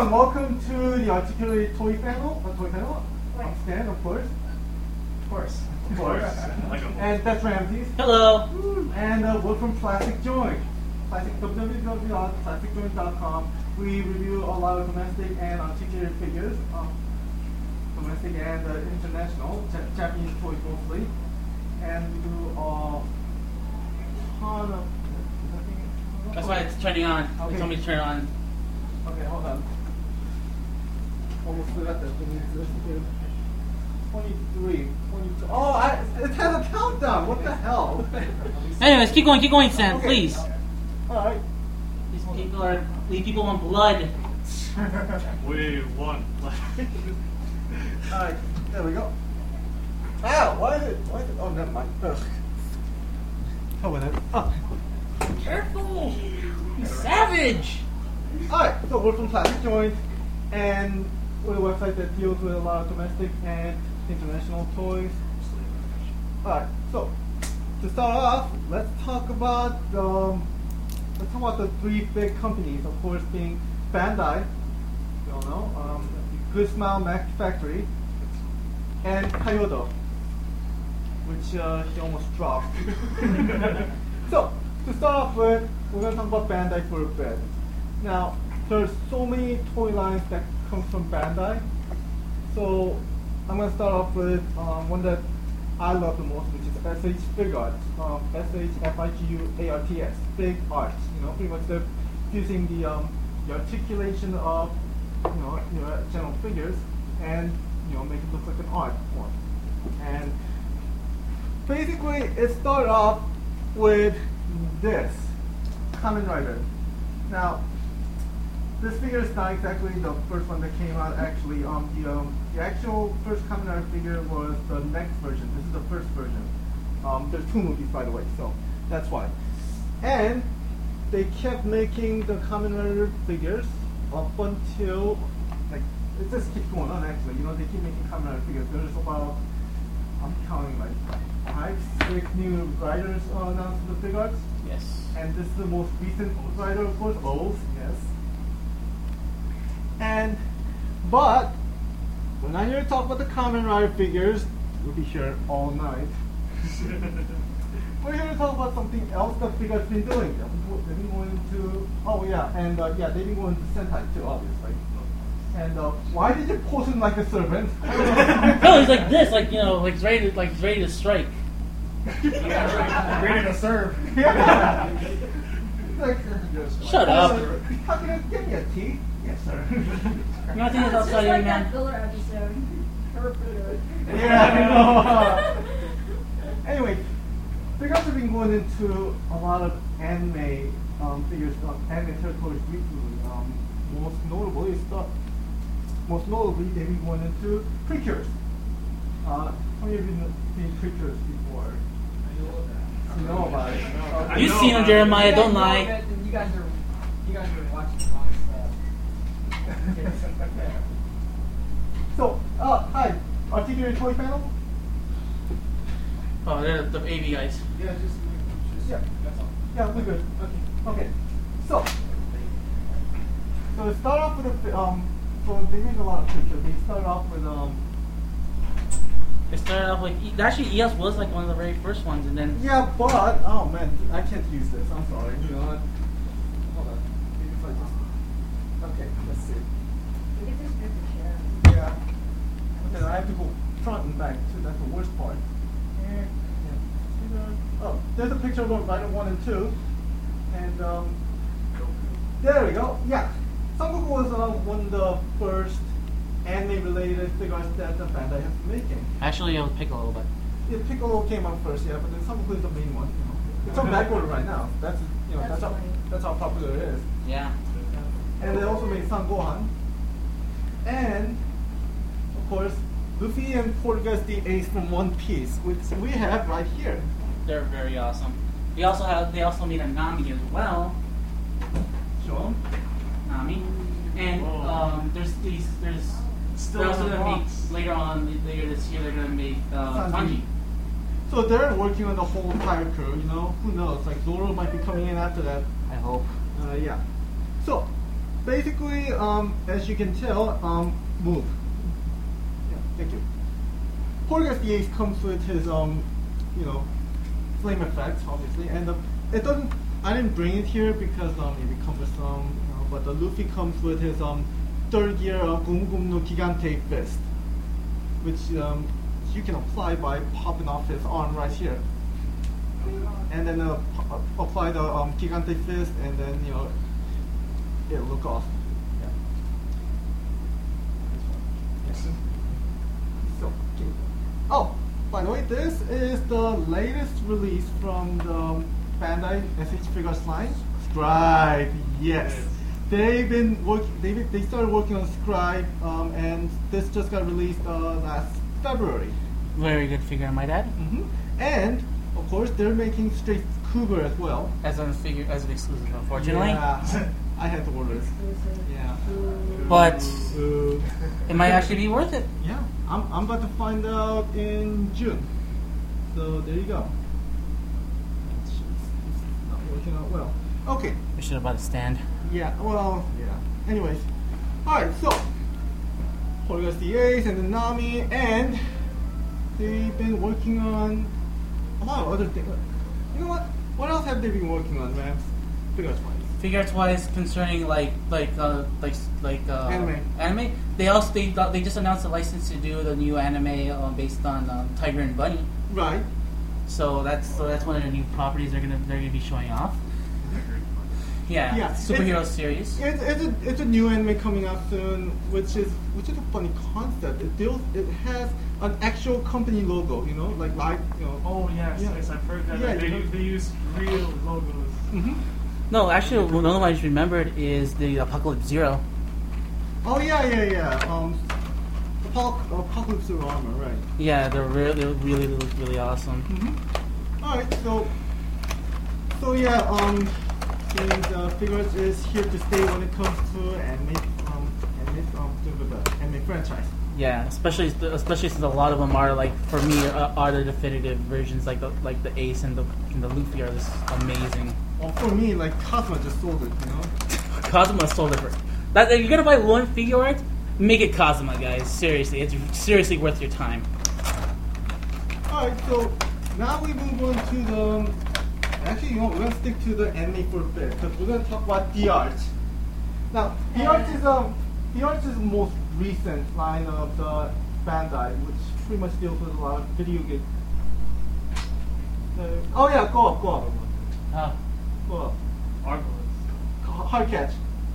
everyone, welcome to the Articulate Toy Panel. I'm Stan, of course. Of course. And that's Ramses. Hello. And we're from Plastic Joint. www.plasticjoint.com. We review a lot of domestic and articulated figures, domestic and international, Japanese toys mostly. And we do a ton of. That's why it's turning on. Okay. They told me to turn it on. Okay, hold on. Almost forgot that. 23, 22. Oh, it has a countdown. What the hell? Anyways, keep going, Sam, Okay. please. Alright. These people want blood. We won. Alright, there we go. Ow, why is it? Oh, never mind. Ugh. Oh, whatever. Oh. Careful! You savage! Alright, so we're from Plastic Joint, and we're a website that deals with a lot of domestic and international toys. Alright, so to start off, let's talk about the three big companies. Of course, being Bandai, you all know, Good Smile Mac Factory, and Kyoto, which he almost dropped. So to start off with, we're going to talk about Bandai for a bit. Now, there's so many toy lines that come from Bandai. So I'm going to start off with one that I love the most, which is SH Figuarts. SHFIGUARTS, Big Arts. You know, pretty much they're using the articulation of your general figures and make it look like an art form. And basically, it started off with this Kamen Rider. Now, this figure is not exactly the first one that came out. Actually, the actual first Kamen Rider figure was the next version. This is the first version. There's two movies, by the way, so that's why. And they kept making the Kamen Rider figures up until, like, it just keeps going on. Actually, they keep making Kamen Rider figures. There's about, I'm counting like 5, 6 new riders announced in the Figuarts. Yes. And this is the most recent rider, of course, O's, yes. But we're not here to talk about the Kamen Rider figures. We'll be here all night. We're here to talk about something else that Figuarts been doing. They've been going to, they've been going to Sentai too, obviously. And why did you pose him like a servant? No, he's like this, he's ready to strike. Ready to serve. Yeah. Like, Shut up. How can I give me a tea? Yes, sir. You want to think It's that's just outside like you, that man? filler episode. Yeah, I know. Anyway, Figuarts have been going into a lot of anime figures, anime territories recently. Most notably, they've been going into Precures. How many of you have seen Precures before? You know about it. You've seen him, Jeremiah, don't lie. You guys are watching the wrong stuff. So, hi, Articulate Toy Panel? Oh, they're the AV guys. Yeah, just Yeah. that's all. Yeah, we're good. Okay. So to start off with so they made a lot of pictures. They started off with They started off like, actually EOS was like one of the very first ones, and then yeah, but oh man, I can't use this. I'm sorry. You know what? Hold on. Maybe if I just okay, let's see. You get this picture share. Yeah. Okay, I have to go front and back too. That's the worst part. Yeah. Oh, there's a picture of Rider 1 and 2, and there we go. Yeah, Sangoku was one of the first anime-related figures that the Bandai has been making. actually it was Piccolo, but Yeah, Piccolo came out first, yeah, but then Sangoku is the main one. It's on back order right now. That's that's how popular it is. yeah. And they also made Son Gohan, and of course Luffy and Portugas the Ace from One Piece, which we have right here. They're very awesome. They also made a Nami as well. Show 'em. Nami. And there's Still they're also in the gonna box. make later on later this year they're gonna make Sanji. So they're working on the whole entire crew, Who knows? Like Zoro might be coming in after that. I hope. Yeah. So basically, as you can tell, move. Yeah, thank you. Poltergeist the Ace comes with his, flame effects, obviously, and it doesn't. I didn't bring it here because it cumbersome, but the Luffy comes with his third gear Gomu Gomu no Gigante Fist, which you can apply by popping off his arm right here, and then apply the Gigante Fist, and then it'll look awesome. Yeah. Yes. So, okay. Oh, by the way, this is the latest release from the Bandai SH Figures line. Scribe, yes. They've been they started working on Scribe, and this just got released last February. Very good figure, I might add. And of course, they're making Straight Cougar as well. As an exclusive, unfortunately. Yeah, I had to order it. Exclusive. Yeah. But it might actually be worth it. Yeah, I'm about to find out in June. So there you go. It's not working out well. Okay. We should have bought a stand. Yeah. Well. Yeah. Anyways. All right. So Poltergeist the Ace and the Nami, and they've been working on a lot of other things. You know what? What else have they been working on, man? Figures wise. Figures wise, concerning anime. They just announced a license to do the new anime based on Tiger and Bunny. Right. So that's one of the new properties they're gonna be showing off. Yeah. Superhero series. It's a new anime coming out soon, which is a funny concept. It has an actual company logo, like Oh yes, Yeah. yes, I've heard that. Yeah, They use real logos. No, actually, one of I just remembered is the Apocalypse Zero. Oh yeah. Apocalypse Zero armor, right? Yeah, they really look really awesome. All right, so yeah, these figures is here to stay when it comes to anime franchise. Yeah, especially since a lot of them are for me are the definitive versions, like the Ace and the Luffy are just amazing. Well, for me, Cosmo just sold it, Kazuma sold it for that. If you're gonna buy one figure art, make it Kazuma, guys. Seriously, it's seriously worth your time. All right, so now we move on to the. Actually, we're gonna stick to the anime for a bit because we're gonna talk about the art. Now, the art is the most recent line of the Bandai, which pretty much deals with a lot of video games. Oh yeah, go up. Oh. Go up. Arbalest. Hard catch.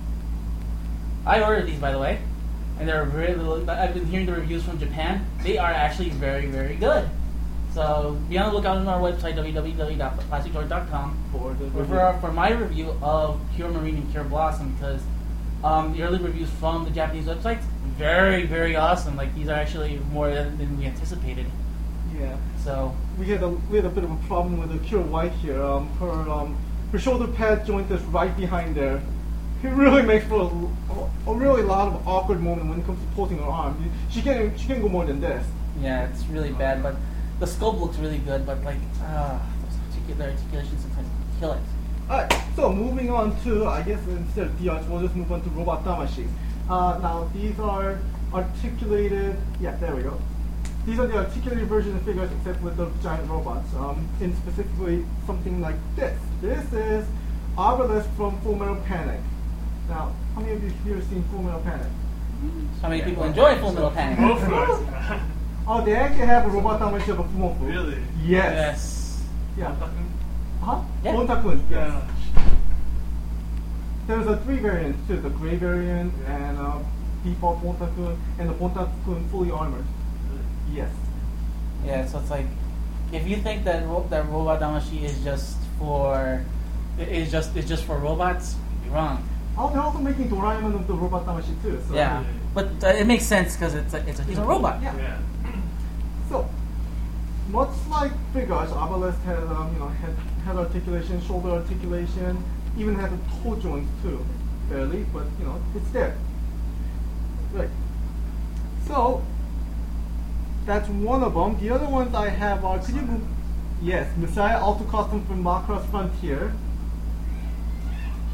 I ordered these, by the way, and they're really. I've been hearing the reviews from Japan. They are actually very, very good. So be on the lookout on our website www.plastictoy.com for my review of Cure Marine and Cure Blossom, because the early reviews from the Japanese websites very, very awesome. These are actually more than we anticipated. Yeah. So We had a bit of a problem with the Cure White here. Her shoulder pad joint is right behind there. It really makes for a really lot of awkward moment when it comes to pulling her arm. She can't go more than this. yeah, it's really bad, but the sculpt looks really good. But those particular articulations sometimes kill it. Alright, so moving on to, I guess instead of the arts, we'll just move on to Robot Tamashi. Now, these are articulated, yeah, there we go. These are the articulated version of figures except with the giant robots. In specifically something like this. This is Arbalest from Full Metal Panic. Now, how many of you here have seen Full Metal Panic? How many people enjoy Full Metal Panic? Both of us. Oh, they actually have a Robot Tamashi of a Fumofu. Really? Yes. Yes. Yeah. Huh? Yeah. Bonta-kun, yes. Yeah. There's a 3 variants too, the gray variant and default Bonta-kun and the Bonta-kun fully armored. Yes. Yeah, so it's if you think that that Robot Damashi is just for robots, you're wrong. Oh, they're also making Doraemon of the Robot Tamashi too. So Yeah, but it makes sense because he's a robot. Yeah. Yeah. So, much like figures, Arbalest has head articulation, shoulder articulation, even has a toe joints too, barely, but it's there. Right. So that's one of them. The other ones I have are, could you move? Yes, Messiah Auto Custom from Macross Frontier.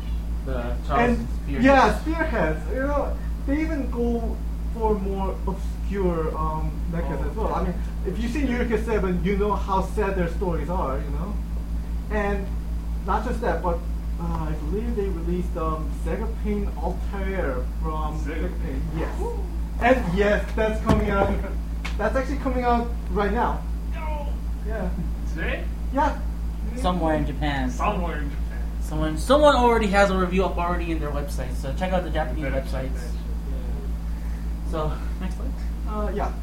the Charles And Spear. yeah, spearheads. You know, they even go for more obscure mechas as well. I mean, if you see Eureka 7, you know how sad their stories are. You know, and not just that, but I believe they released Sega Pain Altair from Sega Sega Pain. Yes, and yes, that's coming out. That's actually coming out right now. No. Yeah, Today? yeah. Somewhere in Japan. Somewhere in Japan. Someone already has a review up already in their website. So check out the Japanese Better check websites. that shit. So next slide. Yeah.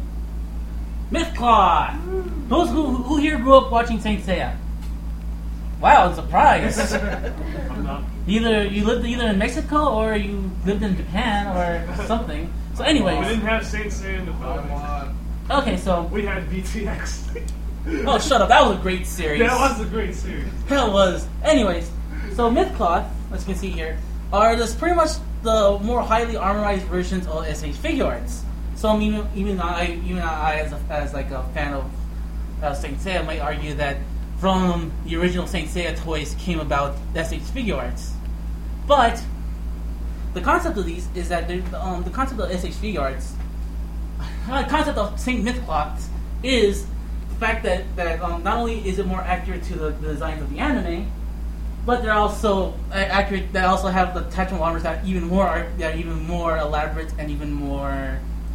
Mythclaw! Those who here grew up watching Saint Seiya? Wow, I'm surprised. I'm not. Either you lived either in Mexico or you lived in Japan or something. So We anyways, didn't have Saint Seiya in the Philippines. okay, so We had BTX. oh shut up, that was a great series. That was a great series. That was. Anyways, so Mythcloth, as you can see here, are just pretty much the more highly armorized versions of SH figure arts. So even I as like a fan of Saint Seiya might argue that from the original Saint Seiya toys came about SH figure arts. But the concept of these is that the concept of SH figure arts, the concept of Saint Mythcloth is the fact that not only is it more accurate to the designs of the anime, but they're also accurate. They also have the attachment armors that are even more elaborate and even more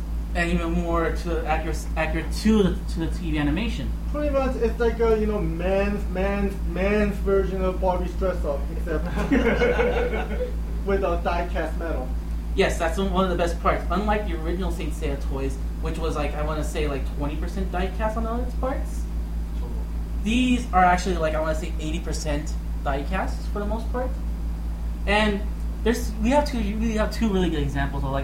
accurate to the TV animation. Pretty much, it's like a man's version of Barbie's dress up, except with a die-cast metal. Yes, that's one of the best parts. Unlike the original Saint Seiya toys, which was like I want to say like 20% die cast on all its parts, these are actually like I want to say 80% die casts for the most part. And we have two really good examples of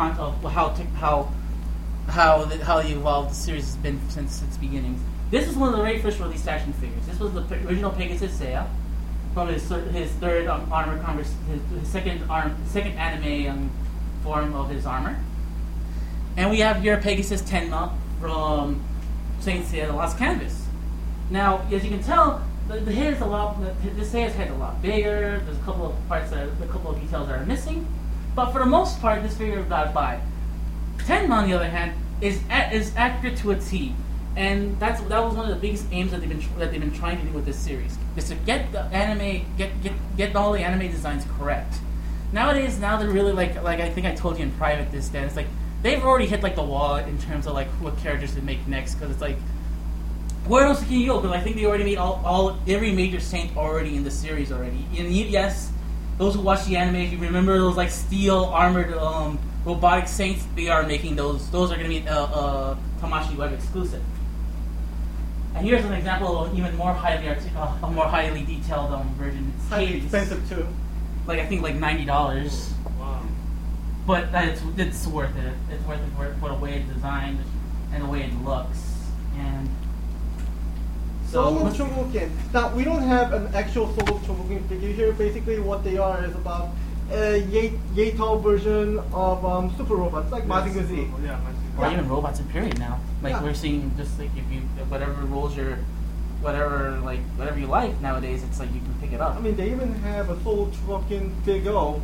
how the evolved the series has been since its beginnings. This is one of the very first released action figures. This was the original Pegasus Seiya from his third armor his second anime form of his armor. And we have here Pegasus Tenma from Saint Seiya: The Lost Canvas. Now, as you can tell, the head is a lot. This head's a lot bigger. There's a couple of details that are missing, but for the most part, this figure got by. Tenma, on the other hand, is accurate to a T, and that was one of the biggest aims that they've been trying to do with this series, is to get the anime, get all the anime designs correct. Now they're really like I think I told you in private this, Dan. It's like they've already hit like the wall in terms of like what characters to make next, because it's like where else can you go? Because I think they already made every major saint already in the series already. And yes, those who watch the anime, if you remember those like steel armored robotic saints, they are making those. Those are going to be Tamashii Web exclusive. And here's an example of even more a more highly detailed version. It's Highly Hades. expensive too. Like I think like $90. Wow. But it's worth it. It's worth it for the way it's designed and the way it looks. And Solo let's- Chogokin. Now, we don't have an actual Solo Chogokin figure here. Basically, what they are is about a Yato version of super robots, like Mazinger Z. Yeah, or Yeah. even robots in period now. Like Yeah. we're seeing just like if you whatever rules your whatever you like nowadays, it's like you can pick it up. I mean, they even have a Solo Chogokin Big O.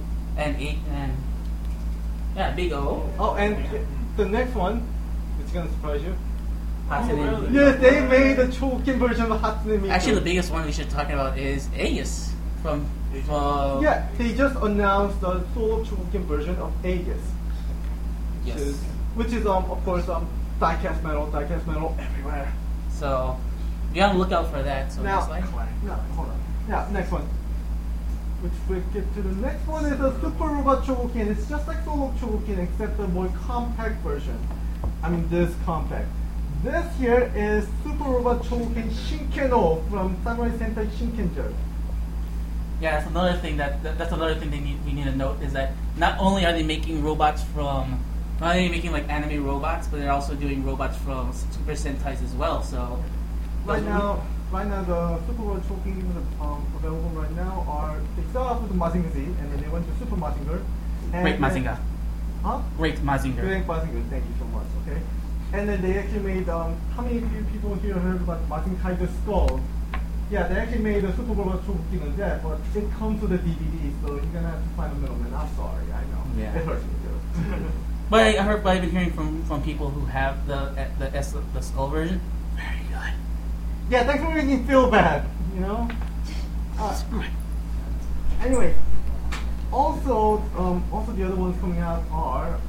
Big O. Oh, and the next one, it's gonna surprise you. Hatsune really? Miku. Yes, they made a Chogokin version of Hatsune Miku. Actually, the biggest one we should talk about is Aegis from. Yeah, they just announced the Solo Chogokin version of Aegis. Yes. Which is of course die-cast metal everywhere. So be on the lookout for that. So Now- next slide. No, hold on. Yeah, next one. Which we get to the next one is a Super Robot Chogokin. It's just like Solo Chogokin except a more compact version. I mean this compact. This here is Super Robot Chogokin Shinkeno from Samurai Sentai Shinkenger. Yeah, that's another thing that's another thing we need to note is that not only are they making robots from not only making like anime robots, but they're also doing robots from Super Sentais as well. So Right now the Super Robot Chogokin available right now are they start off with the Mazinger Z and then they went to Super Mazinger. And Great then- Mazinger. Huh? Great Mazinger. Great Mazinger, thank you so much. Okay. And then they actually made how many of you people here heard about Mazinger Tiger's Skull? Yeah, they actually made a Super Robot Chogokin of that, but it comes with a DVD, so you're gonna have to find a middleman. I'm sorry, I know. Yeah. It hurts me too. But I've been hearing from people who have the skull version. Very good. Yeah, thanks for making me feel bad, you know? Anyway, also the other ones coming out are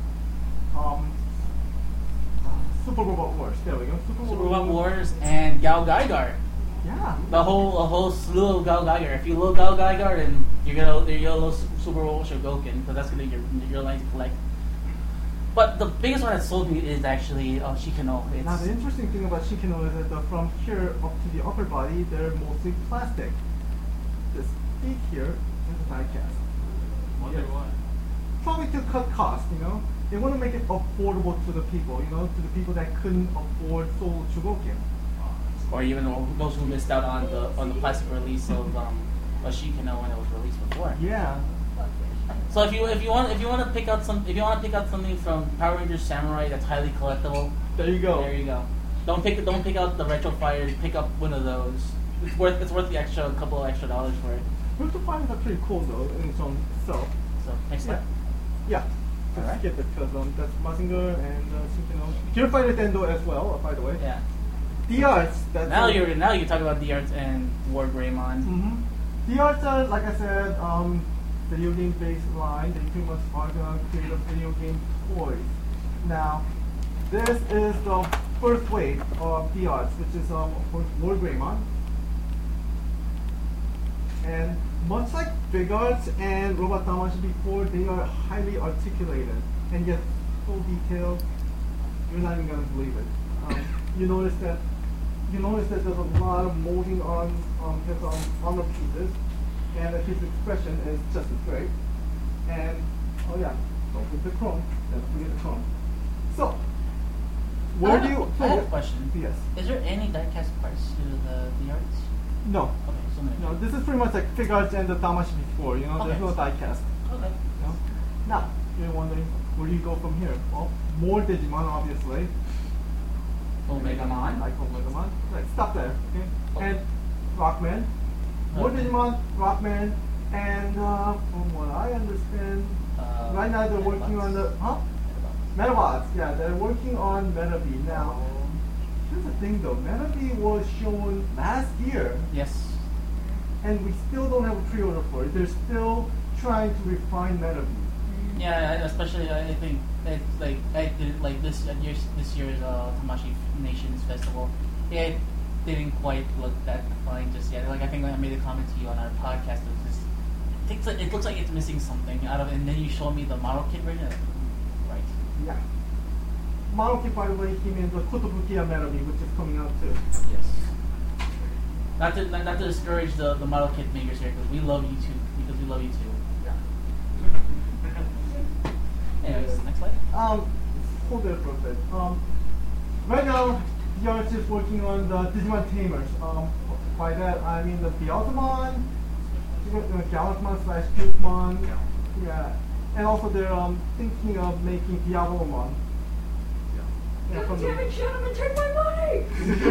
Super Robot Wars. There we go. Super Robot Wars and Gal Gaigar. Yeah. A whole slew of Gal Gaigar. If you love Gal Gaigar, then you're gonna love Super Robot Shogoken, because that's gonna be your line to collect. But the biggest one that sold me is actually Shikano. Now the interesting thing about Shikano is that from here up to the upper body, they're mostly plastic. This feet here is a die cast. Wonder why. Probably to cut costs, you know. They want to make it affordable to the people, you know, to the people that couldn't afford Soul Chogokin. Or even those who missed out on the plastic release of Shikano when it was released before. Yeah. So if you want to pick out something from Power Rangers Samurai that's highly collectible, There you go. there you go. Don't pick out the Retro Fire. Pick up one of those. It's worth the couple of extra dollars for it. Virtual Fighters are pretty cool though in its own self. So next slide. Yeah. Just Alright. skip it because that's Mazinger and Shikano. Hero Fighter Tendo as well, by the way. Yeah. The arts. That's Now you talk about the arts and War Greymon. Mm-hmm. The arts are, like I said, video game based line. They pretty much are gonna create a video game toys. Now, this is the first wave of the arts, which is of course War Greymon. And much like Big Arts and Robot Tamashi before, they are highly articulated and yet so detailed, you're not even gonna believe it. You notice that there's a lot of molding on his armor pieces, and that his expression is just as great. And oh yeah, don't forget the chrome. Don't forget the chrome. So, where do you? I have a question. Yes. Is there any diecast parts to the arts? No. Okay, so no. No, this is pretty much like Fig Arts and the Tamashi before. You know, there's Okay. no die cast. Okay. You know? Now, you're wondering, where do you go from here? Well, more Digimon, obviously. Omegamon. Like Omegamon. Right, stop there, okay? Oh. And Rockman. More Okay. Digimon, Rockman, and from what I understand, right now they're working on the, Metabots. Yeah, they're working on Metabee. Now, here's the thing though, Metabee was shown last year, Yes. and we still don't have a pre-order for it. They're still trying to refine Metabee. Yeah, especially I think it's like this year's Tamashi Nations Festival. Yeah, it didn't quite look that fine just yet. Like I think I made a comment to you on our podcast. It looks like it's missing something out of it, and then you showed me the model kit version. Right. Yeah. Maruki, by the way, he means the Kotobukiya Metabee, which is coming out too. Yes. Not to discourage the model kit makers here, because we love you too. Because we love you too. Yeah. Anyways, next slide. Hold there for a bit. Right now, the artist is working on the Digimon Tamers. By that, I mean the Beelzemon, Galaxmon / Pukemon. Yeah. And also they're thinking of making Diabolomon. Yeah, from Damn it, gentlemen, take my money!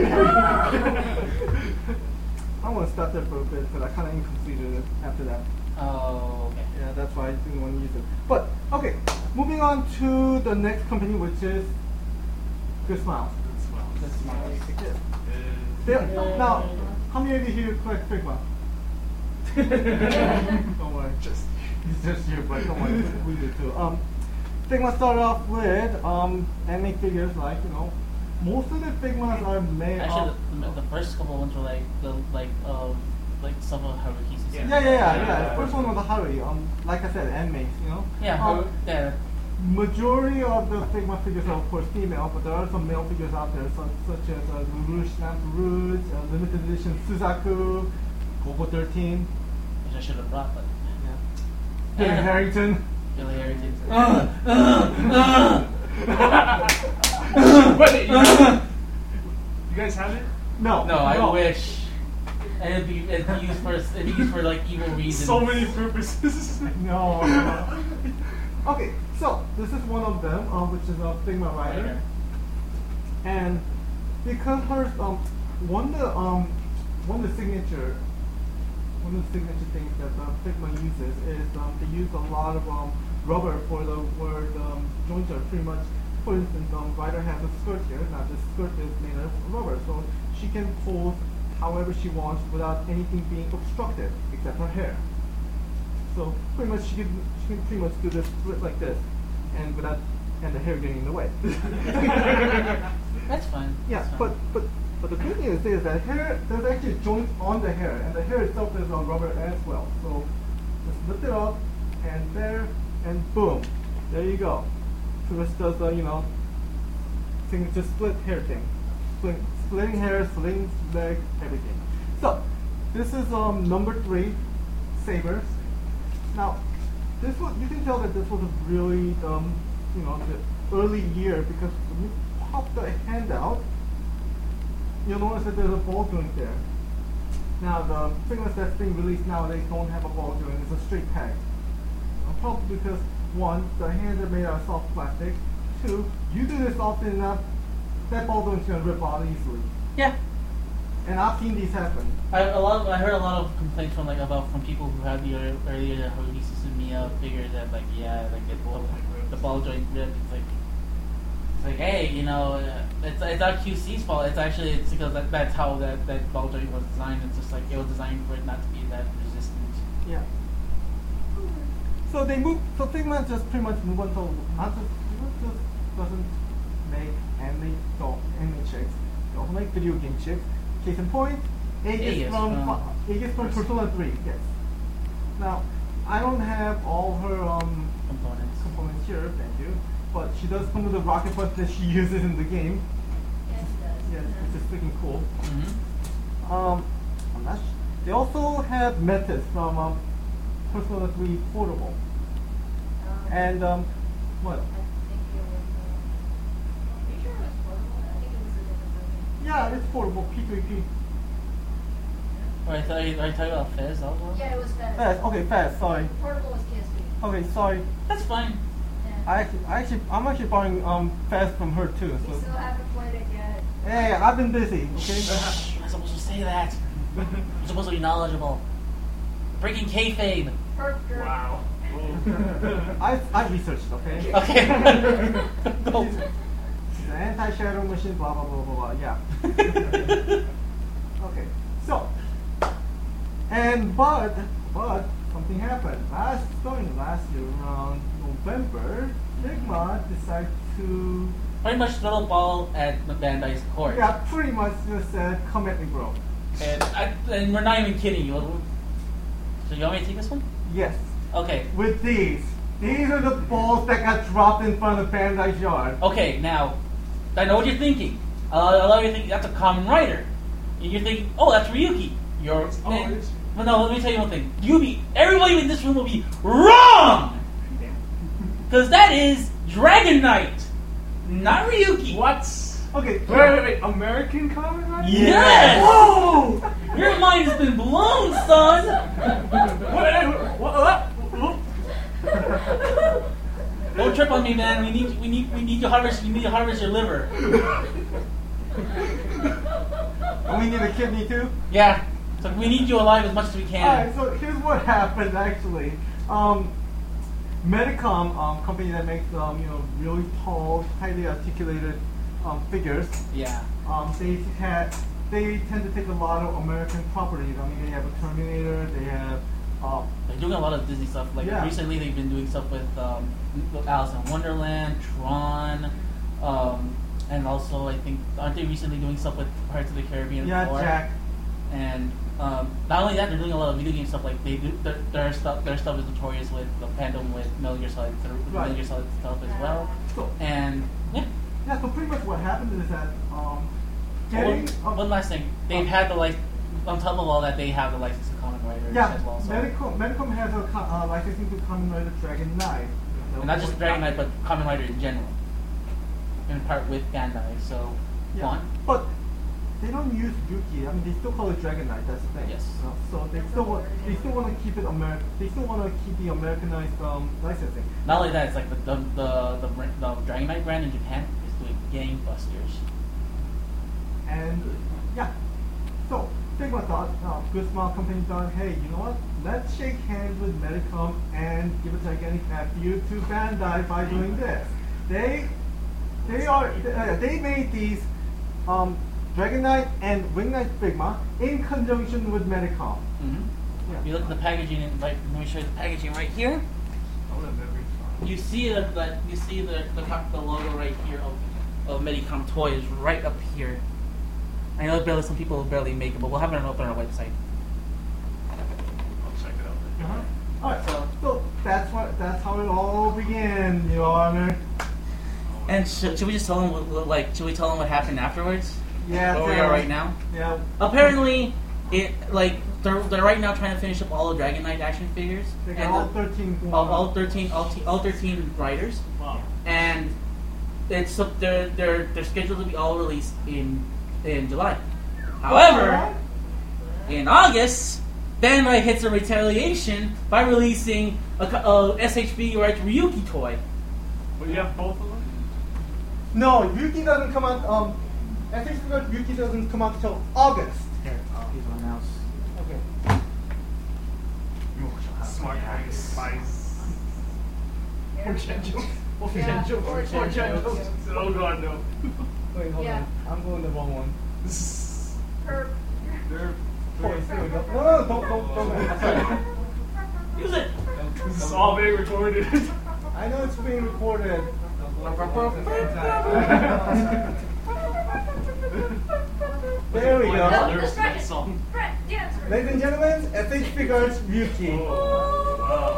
I want to stop there for a bit because I kind of incompleted it after that. Oh, okay. Yeah, that's why I didn't want to use it. But, okay, moving on to the next company, which is Good Smiles. Good Smiles. Now, how many of you here collect Figma? Don't worry. It's just you, but don't worry, we do too. Figma started off with anime figures like, you know, most of the Figmas are made Actually, of... the first couple ones were like some of Haruhi's. Yeah. The first one was the Harui, like I said, animes, you know? Yeah, yeah. Majority of the Figma figures are of course female, but there are some male figures out there, such as Rouge Snap Rouge, limited edition Suzaku, Gogo 13, Which I should have brought, but Billy Harrington. Billy Harrington. Wait, you guys have it? No, No, I wish. And it'd be used for like evil reasons. So many purposes. No. Okay, so this is one of them, which is a Figma Rider. Rider. And because her one of the one of the signature things that Figma uses is they use a lot of rubber for where the joints are pretty much. For instance, Ryder has a skirt here. Now this skirt is made of rubber, so she can pose however she wants without anything being obstructed except her hair. So pretty much she can pretty much do this split like this, and the hair getting in the way. That's fine. Yeah, That's fine. but the good news is that there's actually a joint on the hair, and the hair itself is on rubber as well. So just lift it up, and there, and boom, there you go. So this does signature split hair thing, splitting hair, splitting leg, everything. So this is number 3, Sabers. Now this was, you can tell that this was a really the early year, because when you pop the hand out, you'll notice that there's a ball joint there. Now the Figmas that's being released nowadays don't have a ball joint; it's a straight peg. Probably because 1, the hands are made out of soft plastic. 2, you do this often enough, that ball joint's gonna rip out easily. Yeah. And I've seen these happen. I heard a lot of complaints from people who had the earlier Haruhi Suzumiya figures that the ball joint ripped. It's like hey, it's not QC's fault. It's because that's how that ball joint was designed. It's just like it was designed for it not to be that resistant. Yeah. So Figma just pretty much move on to just doesn't make anime chicks. They also make video game chicks. Case in point, Aegis from Persona 3. Yes. Now, I don't have all her components here, thank you. But she does come with a rocket punch that she uses in the game. Yes, it does. Yes, which is freaking cool. Mm-hmm. I'm not they also have Metis from Persona 3 Portable. And what? I think it was. Are you sure it was portable? I think it was a different version. Yeah, it's portable. P3P. Are you talking about Fez also? Yeah, it was fast. Fast. Okay, fast. Sorry. Portable was PSP. Okay, sorry. That's fine. Yeah. I'm actually buying fast from her too. We So. still haven't played it yet. Hey, I've been busy. Okay. You're not supposed to say that. You're supposed to be knowledgeable. Breaking kayfabe. Perk girl. Wow. I researched. Okay. Okay. Go. The anti-shadow machine. Blah blah blah blah blah. Yeah. Okay. So. But something happened. Last year around November, Figma decided to Pretty much throw the ball at Bandai's court. pretty much just said, "Come at me, bro." And we're not even kidding you. So you want me to take this one? Yes. Okay. With these are the balls that got dropped in front of Bandai's yard. Okay, now, I know what you're thinking. A lot of you think that's a Kamen Rider. And you're thinking, oh, that's Ryuki. But no, let me tell you one thing. Everybody in this room will be wrong! Because that is Dragon Knight, not Ryuki. What? Okay. Wait. American Kamen Rider? Yes! Whoa! Your mind has been blown, son! What? Don't trip on me, man. We need to harvest your liver. And we need a kidney too? Yeah. So we need you alive as much as we can. Alright, so here's what happened actually. Medicom, company that makes really tall, highly articulated figures. Yeah. They tend to take a lot of American properties. I mean, they have a Terminator. They have. They're doing a lot of Disney stuff. Like recently, they've been doing stuff with Alice in Wonderland, Tron, and also I think aren't they recently doing stuff with Pirates of the Caribbean? Yeah, 4? Jack. And not only that, they're doing a lot of video game stuff. Like they do, their stuff is notorious with the fandom with Metal Gear Solid, Metal Gear Solid stuff as well. So, And yeah. yeah, so pretty much what happened is that One last thing, they've had the on top of all that, they have the license to Kamen Rider as well. So. Medicom has a licensing to Kamen Rider Dragon Knight. And not just Dragon Knight, but Kamen Rider in general. In part with Bandai, so fun. But they don't use Yuki. I mean, they still call it Dragon Knight. That's the thing. Yes. So they still want to keep it American. They still want to keep the Americanized licensing. Not only that, it's like the Dragon Knight brand in Japan is doing gangbusters. And yeah, so Figma thought, Good Smile Company thought, hey, you know what? Let's shake hands with Medicom and give a gigantic F you to Bandai by doing this. They made these Dragon Knight and Wing Knight Figma in conjunction with Medicom. If you look at the packaging, and like, let me show you the packaging right here. You see the logo right here of Medicom toys right up here. I know some people barely make it, but we'll have it up on our website. I'll check it out. Alright, so that's how it all began, Your Honor. And should we just tell them should we tell them what happened afterwards? Yeah. Where we are right now? Yeah. Apparently, they're right now trying to finish up all the Dragon Knight action figures. They got And all 13 all 13 writers. Wow. And it's they're scheduled to be all released in July. However, in August, Bandai hits a retaliation by releasing a SHB Right Ryuki toy. But you have both of them? No, Yuki doesn't come out. I think Yuki doesn't come out until August. Here, these one now. Okay. Smart guys. Or Oh god, no. Wait, hold Yeah. on. I'm going the wrong one. Herb. They're Wait, here we go. No, don't. Use it. This is all being recorded. I know it's being recorded. There we go. No, Lyrics to that distraction. song. Brett, dance. Ladies and gentlemen, SH Figures Yuki. Oh, wow.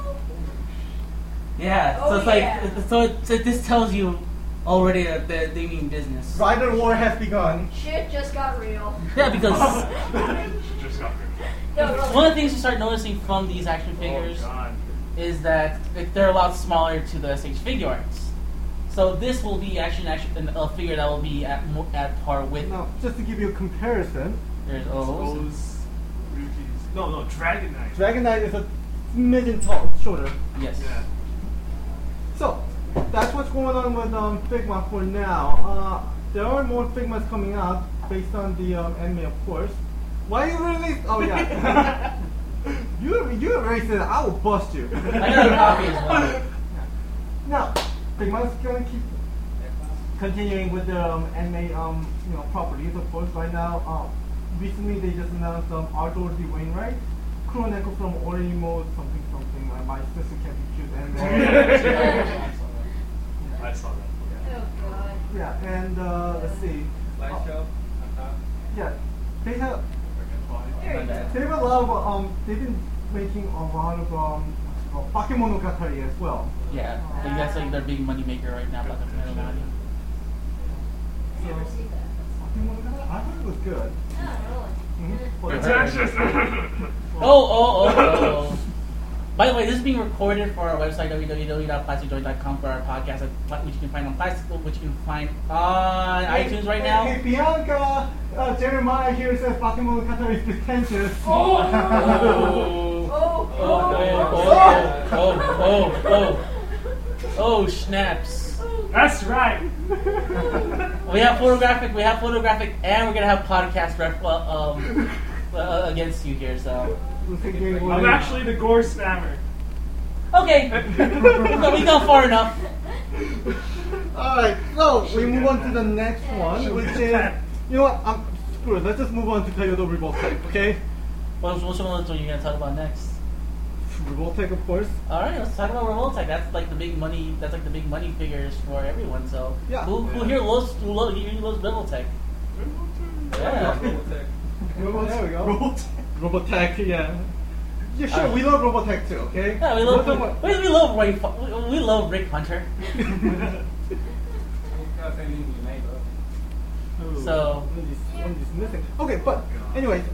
Yeah. Oh, So it's like so this tells you already that they mean business. Rider War has begun. Shit just got real. Yeah, because Just got No, really. one of the things you start noticing from these action figures Oh god. is that they're a lot smaller to the SH figure arts. So this will be actually a figure that will be at par with. Now, just to give you a comparison, There's O's. Those Ryukis. No, Dragon Knight. Dragon Knight is a smidgen shorter. Yes. Yeah. So, that's what's going on with Figma for now. There are more Figmas coming out based on the anime, of course. Why you release? Oh yeah, you erased it. I will bust you. I got a copy as well. Now, Figma's gonna keep continuing with the anime properties. Of course, right now, recently they just announced R. Dorothy Wainwright, Kuroneko from Orimo something. My sister can't be cute and. I saw that. Oh god. Yeah, and let's see. Slideshow. Yeah, they have There you go. they have a lot of they've been making a lot of Bakemonogatari as well. Yeah. I think that's like their big money maker right now. About the I've never seen that. Bakemonogatari, I thought it was good. No, Mhm. really. Pretentious. Oh. By the way, this is being recorded for our website www.plasticjoy.com for our podcast, which you can find on iTunes right now. Hey, Bianca, Jeremiah here says Bakemonogatari is pretentious. Oh, Oh, snaps. That's right. We have photographic, and we're gonna have podcast against you here. So I'm actually the gore spammer. okay, we gone far enough. Alright, so we move on to the next one, which is, you know what, screw it, let's just move on to Kyoto Revoltech, okay? Which one are you gonna talk about next? Revoltech, of course. All right, let's talk about Revoltech. That's like the big money. That's like the big money figures for everyone. So Yeah. who here loves Revoltech? Yeah. There we go. Robotech, yeah. Yeah, sure, we love Robotech too, okay? Yeah, we love Rick Hunter. So- one is missing. Okay, but anyways,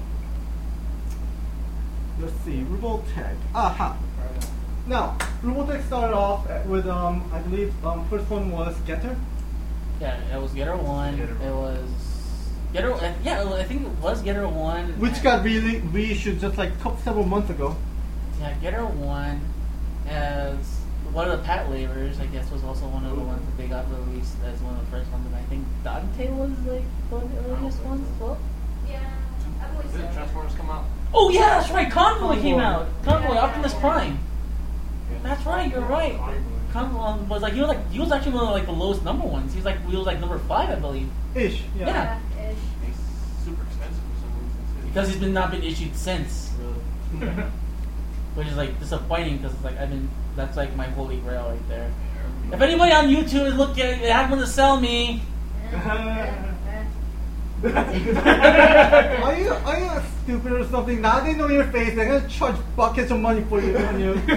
let's see, Revoltech. Aha. Now, Revoltech started off with I believe first one was Getter. Yeah, it was Getter 1. Getter It was Getter. Yeah, I think it was Getter 1. Which got reissued just like several months ago. Yeah, Getter 1 as one of the Pat Labors, I guess, was also one of the ones that they got released as one of the first ones. And I think Dante was like one of the earliest ones as well. Yeah, I Convoy Did still. Transformers come out? Oh yeah, that's right. Convoy came Convoy. out. Convoy, Yeah. Optimus Prime. That's right. You're right. Convoy was like he was actually one of like the lowest number ones. He was like number 5, I believe, Ish. Yeah. Yeah. Ish. He's super expensive for some reason too. because he's not been issued since, Really? which is like disappointing because it's like that's like my holy grail right there. If anybody on YouTube is looking, they have one to sell me. Are you stupid or something? Now they know your face. They're gonna charge buckets of money for you. On you.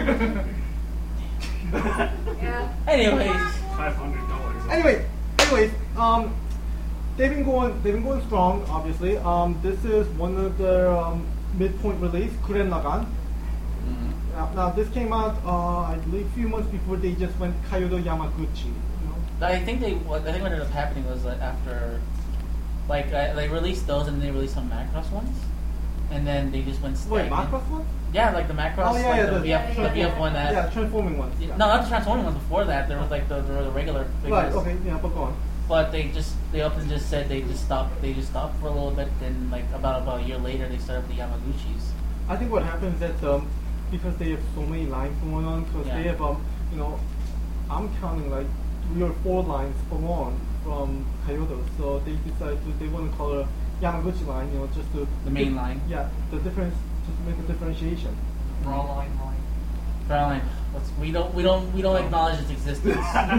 Yeah. Anyways, $500. Anyways, they've been going strong. Obviously, this is one of their midpoint release, Kuren Lagann. Now this came out, I believe, a few months before they just went Kyoto Yamaguchi. You know? I think what ended up happening was that after, like, they released those and they released some Macross ones, and then they just went Wait, stagnant. Macross one? Yeah, like the Macross, Oh, yeah, like yeah, the VF one that. Yeah, transforming ones. No, Yeah. not the transforming ones. Before that, there was like the regular figures. Right. Okay. Yeah. But go on. But they up and just said they just stopped. They just stopped for a little bit. Then like about a year later, they started the Yamaguchis. I think what happens is that because they have so many lines going on, because Yeah. they have you know, I'm counting like 3 or 4 lines alone from Kyoto, so they decided they want to call it a Yamaguchi line, you know, just to The main line. Yeah, the difference, just to make a differentiation. Raw line. Caroline, we don't acknowledge its existence.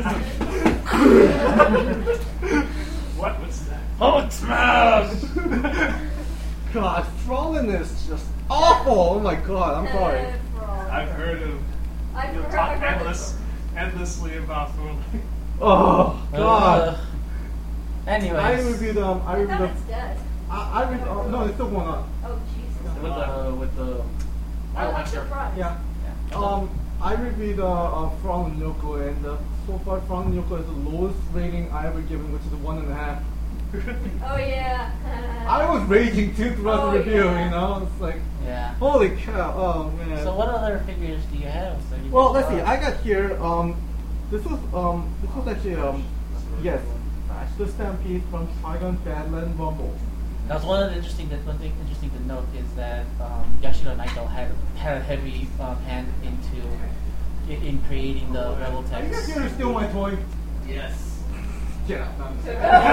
What's that? Hulk smash! God, Frolin is just awful. Oh my God, I'm sorry. I've heard of. I've You'll heard- talk I've heard this endlessly about Thor. Oh God. Anyways, I reviewed I thought the. it's dead. I reviewed. No, it's still going on. Oh, Jesus. With the. Oh, I'm surprised. Yeah. I reviewed Frolin Yoko, and so far Frolin Yoko is the lowest rating I ever given, which is a 1.5. Oh, yeah. I was raging too throughout Oh, the review, yeah. you know. It's like, yeah. holy cow! Oh man. So what other figures do you have? So you Well, can let's see. try? I got here. This was actually yes, the Stampede from Trigon Badland Rumble. That was one thing interesting to note is that Yashiro Naito had a heavy hand in creating the Rebel Are you guys text. here to steal my toy? Yes. Get out! No, I'm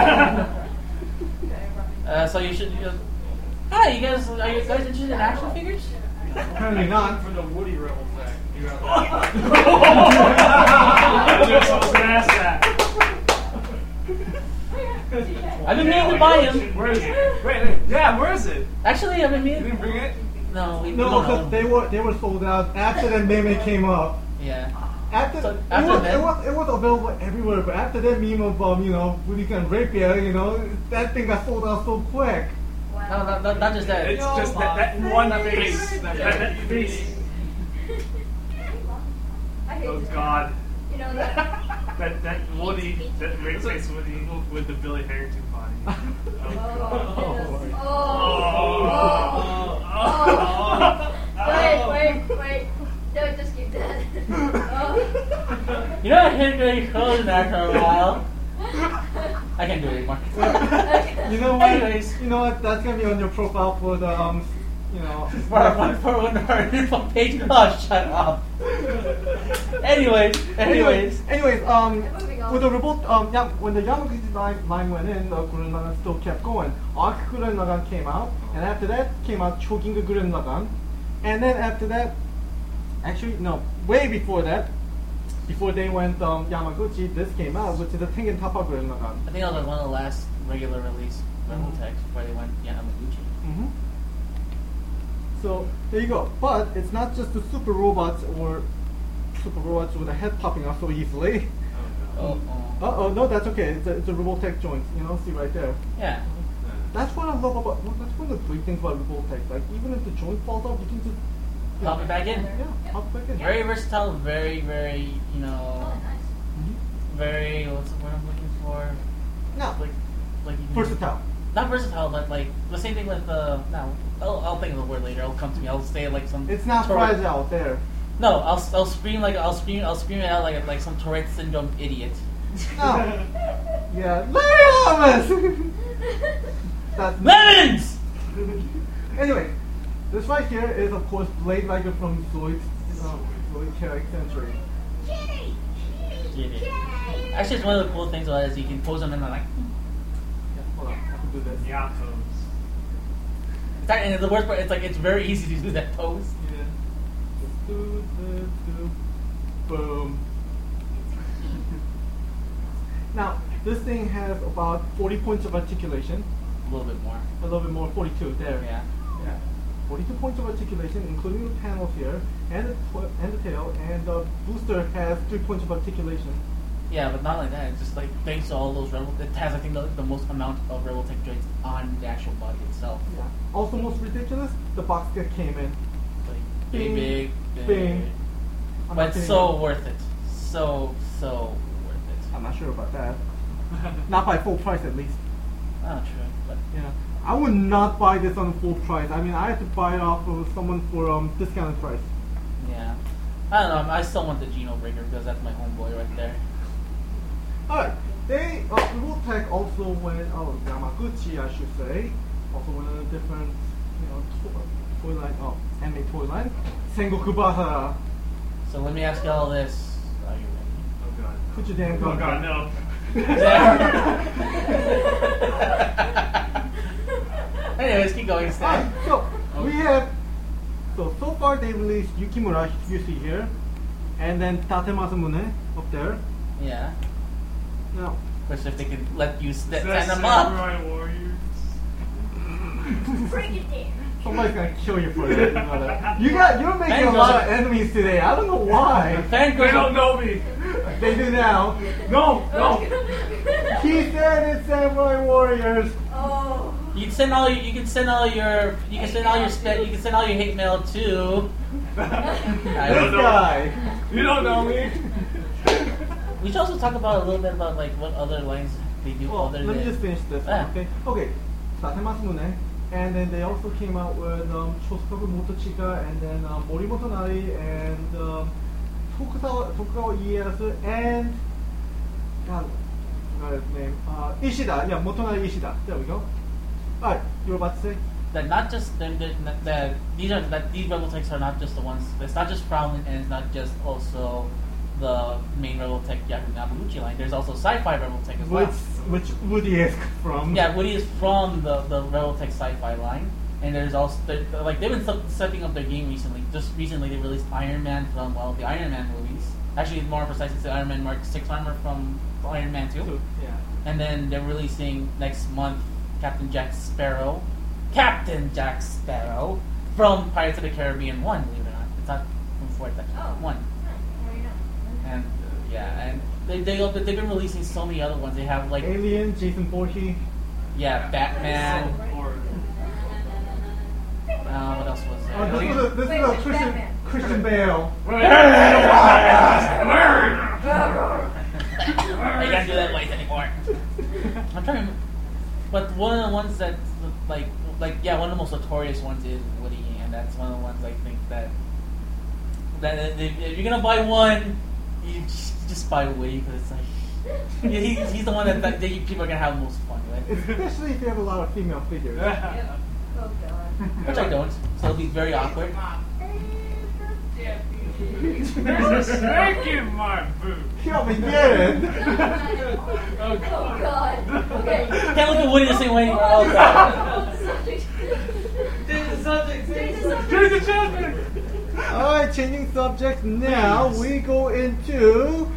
just kidding. So you should. Hi, you guys. Are you guys interested in action figures? Apparently not. For the Woody Rebel thing. You got I was gonna ask that. I've been meaning to buy him. Where is it? Wait, yeah, where is it? Actually, I've been You meaning. didn't bring it? No, we No, don't because know. they were sold out after that meme came up. Yeah. After, So it, after was, that- it was available everywhere, but after that meme of you know, Woody can rapier, you know, that thing got sold out so quick. No, not just that. It's just that one face. That face. I hate Oh this. God. You know that. That Woody, that red face Woody with the Billy Harrington body. Oh God. Wait. Don't just keep that. You know, I hit really close after a while. I can't do it anymore. You know what? Anyways. You know what? That's gonna be on your profile for the you know. For when our info page. Oh, shut up. Anyways. Anyways, Moving on. with the revolt, when the Yamaguchi line went in, the Gurren Lagann still kept going. Arc Gurren Lagann came out, and after that came out Choginga Gurren Lagann, and then after that, actually no, way before that, before they went Yamaguchi, this came out, which is the Tengen Toppa Gurren Lagann. I think that was like one of the last regular release Rebel text before they went Yamaguchi. Mm-hmm. So there you go. But it's not just the super robots with a head popping off so easily. Oh. Oh no, that's okay. It's a Robotech joint. You know, see right there. Yeah. That's what I love about. That's one of the great things about Robotech. Like even if the joint falls off, you can just Pop it back in. Yeah, pop it back in. Very versatile, very, you know, Oh, nice. very, what's the word I'm looking for? No, Like you can- versatile. Not versatile, but like the same thing with no. I'll think of the word later. It'll come to me. I'll say it like some. It's not Tourette- fragile. There. No, I'll scream it out like some Tourette syndrome idiot. No. Yeah, Larry Thomas. That's Lemons. Anyway, this right here is of course Blade Liger from Zoid Character Century. Actually, it's one of the cool things about it is you can pose them in the like. Yeah, hold on, I can do this. Yeah, pose. It's not, and the worst part, it's like it's very easy to do that pose. Yeah. Just do. Boom. Now, this thing has about 40 points of articulation. A little bit more. A little bit more, 42 there. Yeah. Yeah. 42 points of articulation, including the panels here, and the tail, and the booster has 3 points of articulation. Yeah, but not like that. It's just like thanks to all those rebel, it has I think the most amount of rebel tech joints on the actual body itself. Yeah. Also, most ridiculous, the box that came in. Like Bing, big. bing. I'm But not kidding so you. worth it. So worth it. I'm not sure about that. Not by full price, at least. Not true, but Yeah. I would not buy this on full price. I mean, I had to buy it off of someone for discounted price. yeah. I don't know. I still want the Geno Breaker because that's my homeboy right there. Alright, they, Revoltech also went, Yamaguchi I should say, also went on a different, toy line, anime toy line, Sengoku Basara. So let me ask you all this. Are you Oh god. Put your damn Oh gun god, down. no. ready? Anyways, keep going, Stan. Alright, so, we have, so far they released Yukimura, you see here, and then Tate Masumune up there. Yeah. Now, Question if they can let you Is stand that them up. Samurai Warriors? Bring it down. somebody's gonna kill you for that. You know that. You're making Thank a lot God. of enemies today. I don't know why. Thank They don't God. know me. They do now. No, no. He said it's Samurai Warriors. Oh. You can send all your hate mail to. This guy. You don't know me. We should also talk about a little bit about like what other lines they do Well, other let me than. just finish this Ah. one, okay? Okay, Tate Masumune, and then they also came out with Shosukaku Motochika, and then Morimoto Nari, and Tokugawa Ieyasu, and God, I forgot his name. Ishida, yeah, Motonari Ishida. There we go. Alright, you were about to say? That not just these rebel techs are not just the ones. It's not just Prowlin, and it's not just also the main rebel tech Yamaguchi line. There's also sci-fi rebel tech as well. Which Woody is from. Yeah, Woody is from the rebel tech sci-fi line, and there's also they've been setting up their game recently. Just recently, they released Iron Man from the Iron Man movies. Actually, more precise, it's the Iron Man Mark 6 armor from Iron Man 2. Yeah. And then they're releasing next month Captain Jack Sparrow from Pirates of the Caribbean 1, believe it or not. It's not from 4, it's actually Oh. 1. There you go. And and they've been releasing so many other ones. They have like Alien, Jason Voorhees. Batman. Or What else was there? This is Wait, a which Batman? Christian Bale. I can't do that voice anymore. I'm trying to remember. But one of the ones that one of the most notorious ones is Woody, and that's one of the ones I think that if you're gonna buy one, you just buy Woody because it's like he's the one that people are gonna have the most fun with. Especially if you have a lot of female figures. Oh god. Which I don't, so it'll be very awkward. there's a snake in my boot. Come and get it. Oh Oh god. god. Okay. Can't look at Woody the same way anymore. Oh god. Change the subject. Change the subject. Alright, changing subject now. We go into.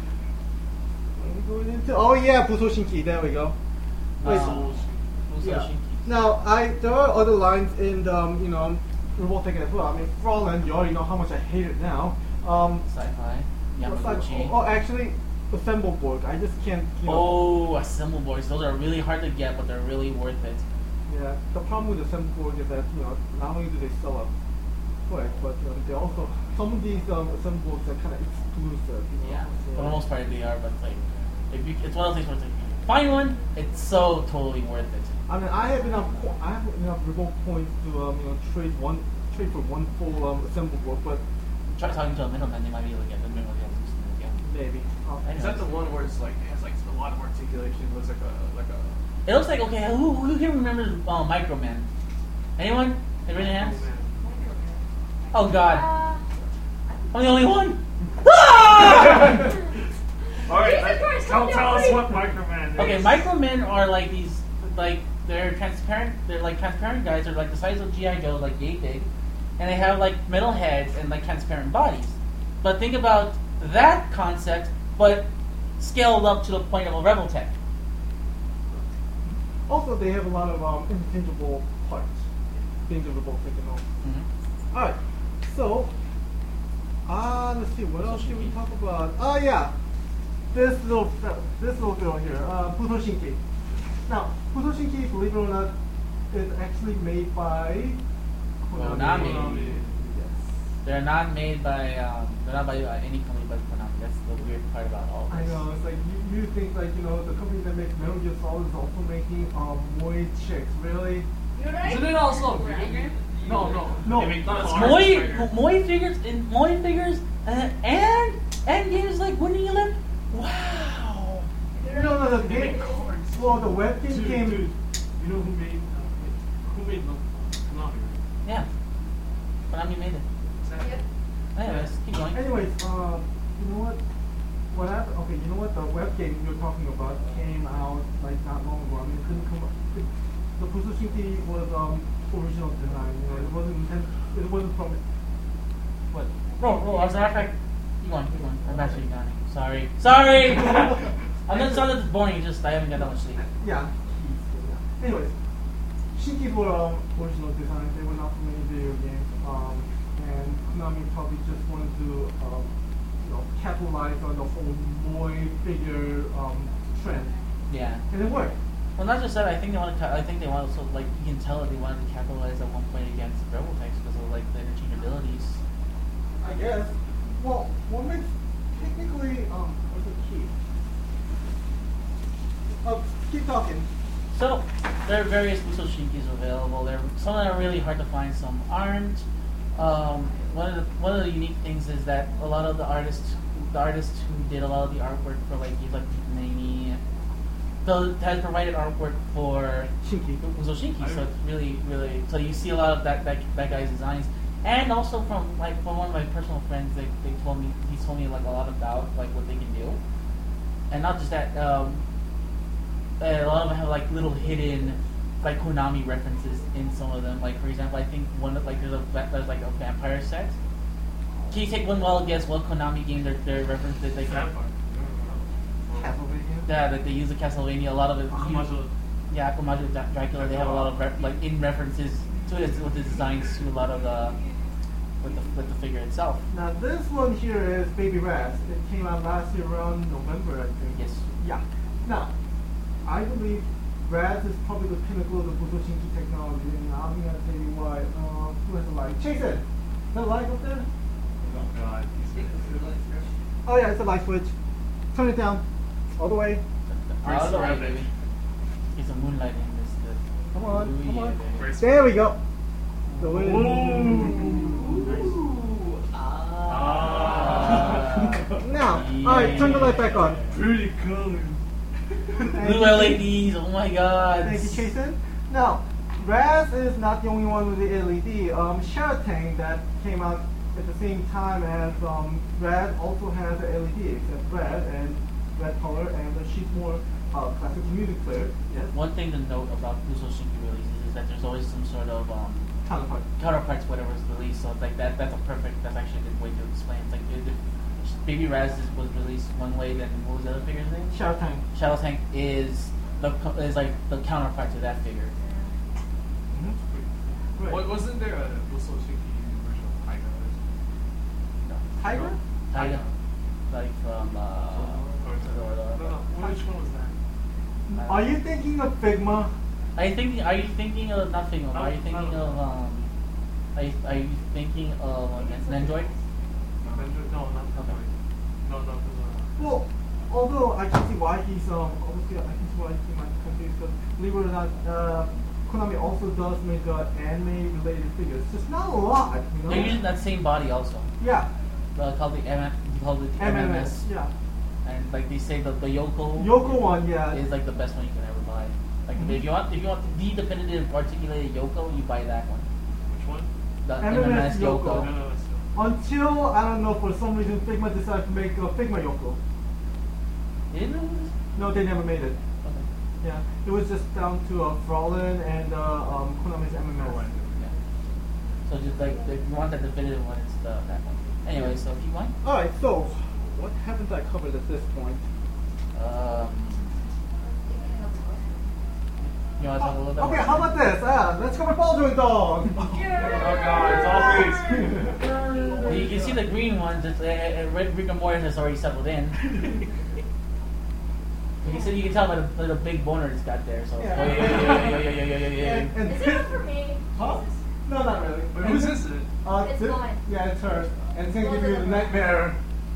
Oh yeah, Busoshinki. There we go. Wait, yeah. Now, there are other lines in the, Revoltech as well. I mean, Fraulein, you already know how much I hate it now. Sci-fi. Yamaguchi. Oh, actually, Assemble Board. I just can't, Oh, assemble boards. Those are really hard to get, but they're really worth it. Yeah, the problem with Assemble Board is that, not only do they sell out quick, but they also, some of these Assemble Boards are kind of exclusive, Yeah, So- for the most part they are, but like, it's one of those things where it's like, find one, it's so totally worth it. I mean, I have enough Revolt points to trade for one full Assemble Board, but Try talking to a middleman, they might be able to get the middleman again. maybe. Is that the one where it's like has like a lot of articulation? It looks like a It looks like, okay, who here remembers Microman? Anyone Hey, raise your hands. Microman. Oh God, I'm the only one. All right, Jesus Christ, tell stop us yelling. what Microman is. Okay, micromen are like these, like they're transparent. They're like transparent guys. They're like the size of GI Joe, like yay big, and they have like metal heads and like transparent bodies. But think about that concept, but scaled up to the point of a Rebel Tech. Also, they have a lot of interchangeable parts. Things are both taken off. Mm-hmm. Alright, so, let's see, what else should we talk about? Oh yeah, this little girl here, Buto Shinki. Now, Buto Shinki, believe it or not, is actually made by Konami. Yes. They're not made by they're not by any company but Konami. That's the weird part about all this. I know, it's like, you think like, the company that makes Metal Gear Solid is also making Moe chicks, really? You're right. Isn't it also a video game? No. No. They make Not a cars. Mars figure. Moe figures, and games like Winning Eleven. Wow. No, the They game, make cars. well, the web game Dude, came, dude, you know who made Konami? Yeah. Konami made it. Exactly. Yep. Anyways, keep going. anyways, you know what? What happened? Okay, you know what? The web game you're talking about came out like not long ago. I mean, it couldn't come up. The Buto Shinki was original design. It wasn't from. What? Roll. As a matter of fact, keep going. I'm actually yawning. Sorry. I'm not saying that it's boring. It's just I haven't got that much sleep. Yeah. Anyways, Shinkis were original designs. They were not from any video games. And Konami probably just wanted to, capitalize on the whole Moe figure trend, Yeah. and it worked. Well, not just that. I think they want to. I think they want to. Like you can tell that they wanted to capitalize at one point against Rebel Techs because of like the interchangeabilities. I guess. Well, what makes technically what's the key? Oh, keep talking. So there are various Buto Shinkis available. Some are really hard to find. Some aren't. One of the unique things is that a lot of the artists who did a lot of the artwork for like games like Nani, has provided artwork for Shinki. Buto Shinki. So it's really. So you see a lot of that guy's designs, and also from one of my personal friends, he told me like a lot about like what they can do, and not just that. A lot of them have like little hidden like Konami references in some of them. Like for example, I think there's like a vampire set. Can you take one wild guess what Konami game they're referenced that they can? Vampire. Castlevania. Yeah, that they use the Castlevania. A lot of it. Akumajo. Yeah, Akumajo Dracula. They have a lot of like in references to it with the designs to a lot of the with the figure itself. Now this one here is Baby Raz. It came out last year around November, I think. Yes. Yeah. Now, I believe Raz is probably the pinnacle of the Buto Shinki technology, and I'm gonna tell you why. Who has the light? Chase it. Is that light up there? Oh God. Oh yeah, it's a light switch. Turn it down, all the way. All the way, Rabbit. baby. It's a moonlight in this. Come on. Baby. Brace- There we go. The way. Now, all right, turn the light back on. Pretty cool. Thank Blue you. LEDs. Oh my God. Thank you, Chasen. Now, Raz is not the only one with the LED. Sharatang that came out at the same time as Raz also has a LED, except red and red color, and she's more classical music player. Yes. One thing to note about Buto Shinki releases is that there's always some sort of Counterpart. counterparts whatever is released. So like that's actually a good way to explain. It's like if Baby Raz was released one way, then what was the other figure's name? Sharatang. Shadow Tank is like the counterpart to that figure. Right. Wasn't there a Buto Shinki version of Tiger? Tiger? Tiger, like from No. Which one was that? Are you thinking of Figma? Are you thinking of not Figma? Are you thinking of Are you thinking of Nendroid? No, not Okay. No. Well, although I can see why he's obviously I can see why he might be confused, because believe it or not, Konami also does make anime related figures. Just not a lot, you know. They're using that same body also. Yeah. Called the MMS. MMS. Yeah. And like they say the Yoko Yoko one, yeah. is like the best one you can ever buy. Like if you want the definitive articulated Yoko, you buy that one. Which the MMS Yoko. No, it's still. Until, I don't know, for some reason Figma decided to make Figma Yoko. You didn't know this? No, they never made it. Okay. Yeah, it was just down to Frolin and Konami's MMS. Yeah. So just like if you want that definitive one, it's that one. Anyway, so keep going. Alright, so what haven't I covered at this point? You want to talk a little bit Okay, more? how about this? Let's cover Baldwin Dog! Oh god, it's all green screen. You can see the green ones. It's Red Rick and Morty has already settled in. You can tell by the big boner it's got there. So Yeah. And Is it up for me? Huh? Jesus. No, not really. But who's this? It's this- mine. Yeah, it's hers. And it's gonna give you the nightmare.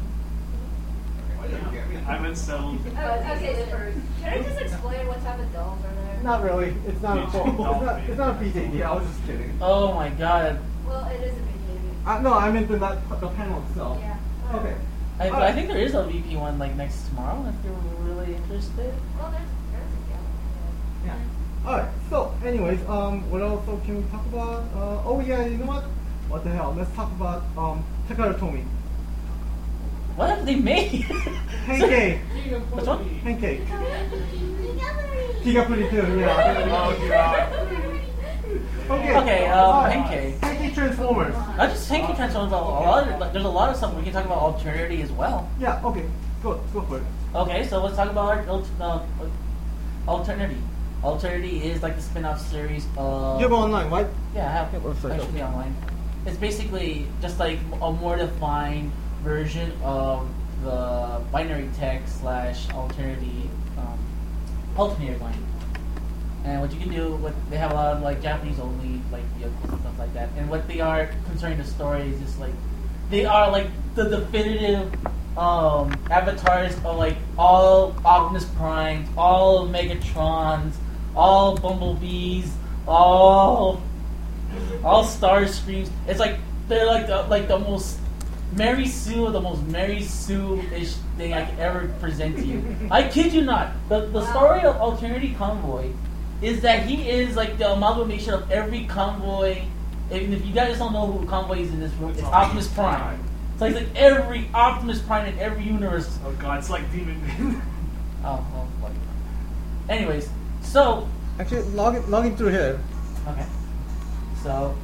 I'm unsettled. Okay, first. Should I just explain what type of dolls are there? Not really. It's not a it's not a PTD. I was just kidding. Oh my god. Well, it is a big baby. No, I meant the panel itself. Yeah. Okay. I think there is a VP one like next tomorrow if you're really interested. Well, there's a Yeah. Alright, so anyways, what else can we talk about? Oh yeah, you know what? What the hell? Let's talk about Takara Tomy. What have they made? Henkei. Which one? Henkei. Gigapuri. Gigapuri too, yeah. Oh god. Okay. Okay, alright. Henkei. Henkei Transformers. I just think you can talk about a lot of, there's a lot of stuff we can talk about alternity as well. Yeah, okay. Go for it. Okay, so let's talk about alternity. Alternity is like the spin-off series of You have online, right? Yeah, I have Yeah, website, actually okay. online. It's basically just like a more defined version of the binary text / alternity alternator line. And what you can do, they have a lot of like Japanese only like vehicles and stuff like that. And what they are concerning the story is just like they are like the definitive avatars of like all Optimus Primes, all Megatrons, all Bumblebees, all Starscreams. It's like they're like the most Mary Sue, the most Mary Sue-ish thing I could ever present to you. I kid you not. The story of Alternity Convoy is that he is like the amalgamation of every convoy. And if you guys don't know who Convoy is in this room, it's Optimus Prime. So he's like every Optimus Prime in every universe. Oh god, it's like Demon Man. Oh, well, anyways, so Actually, logging through here. okay, so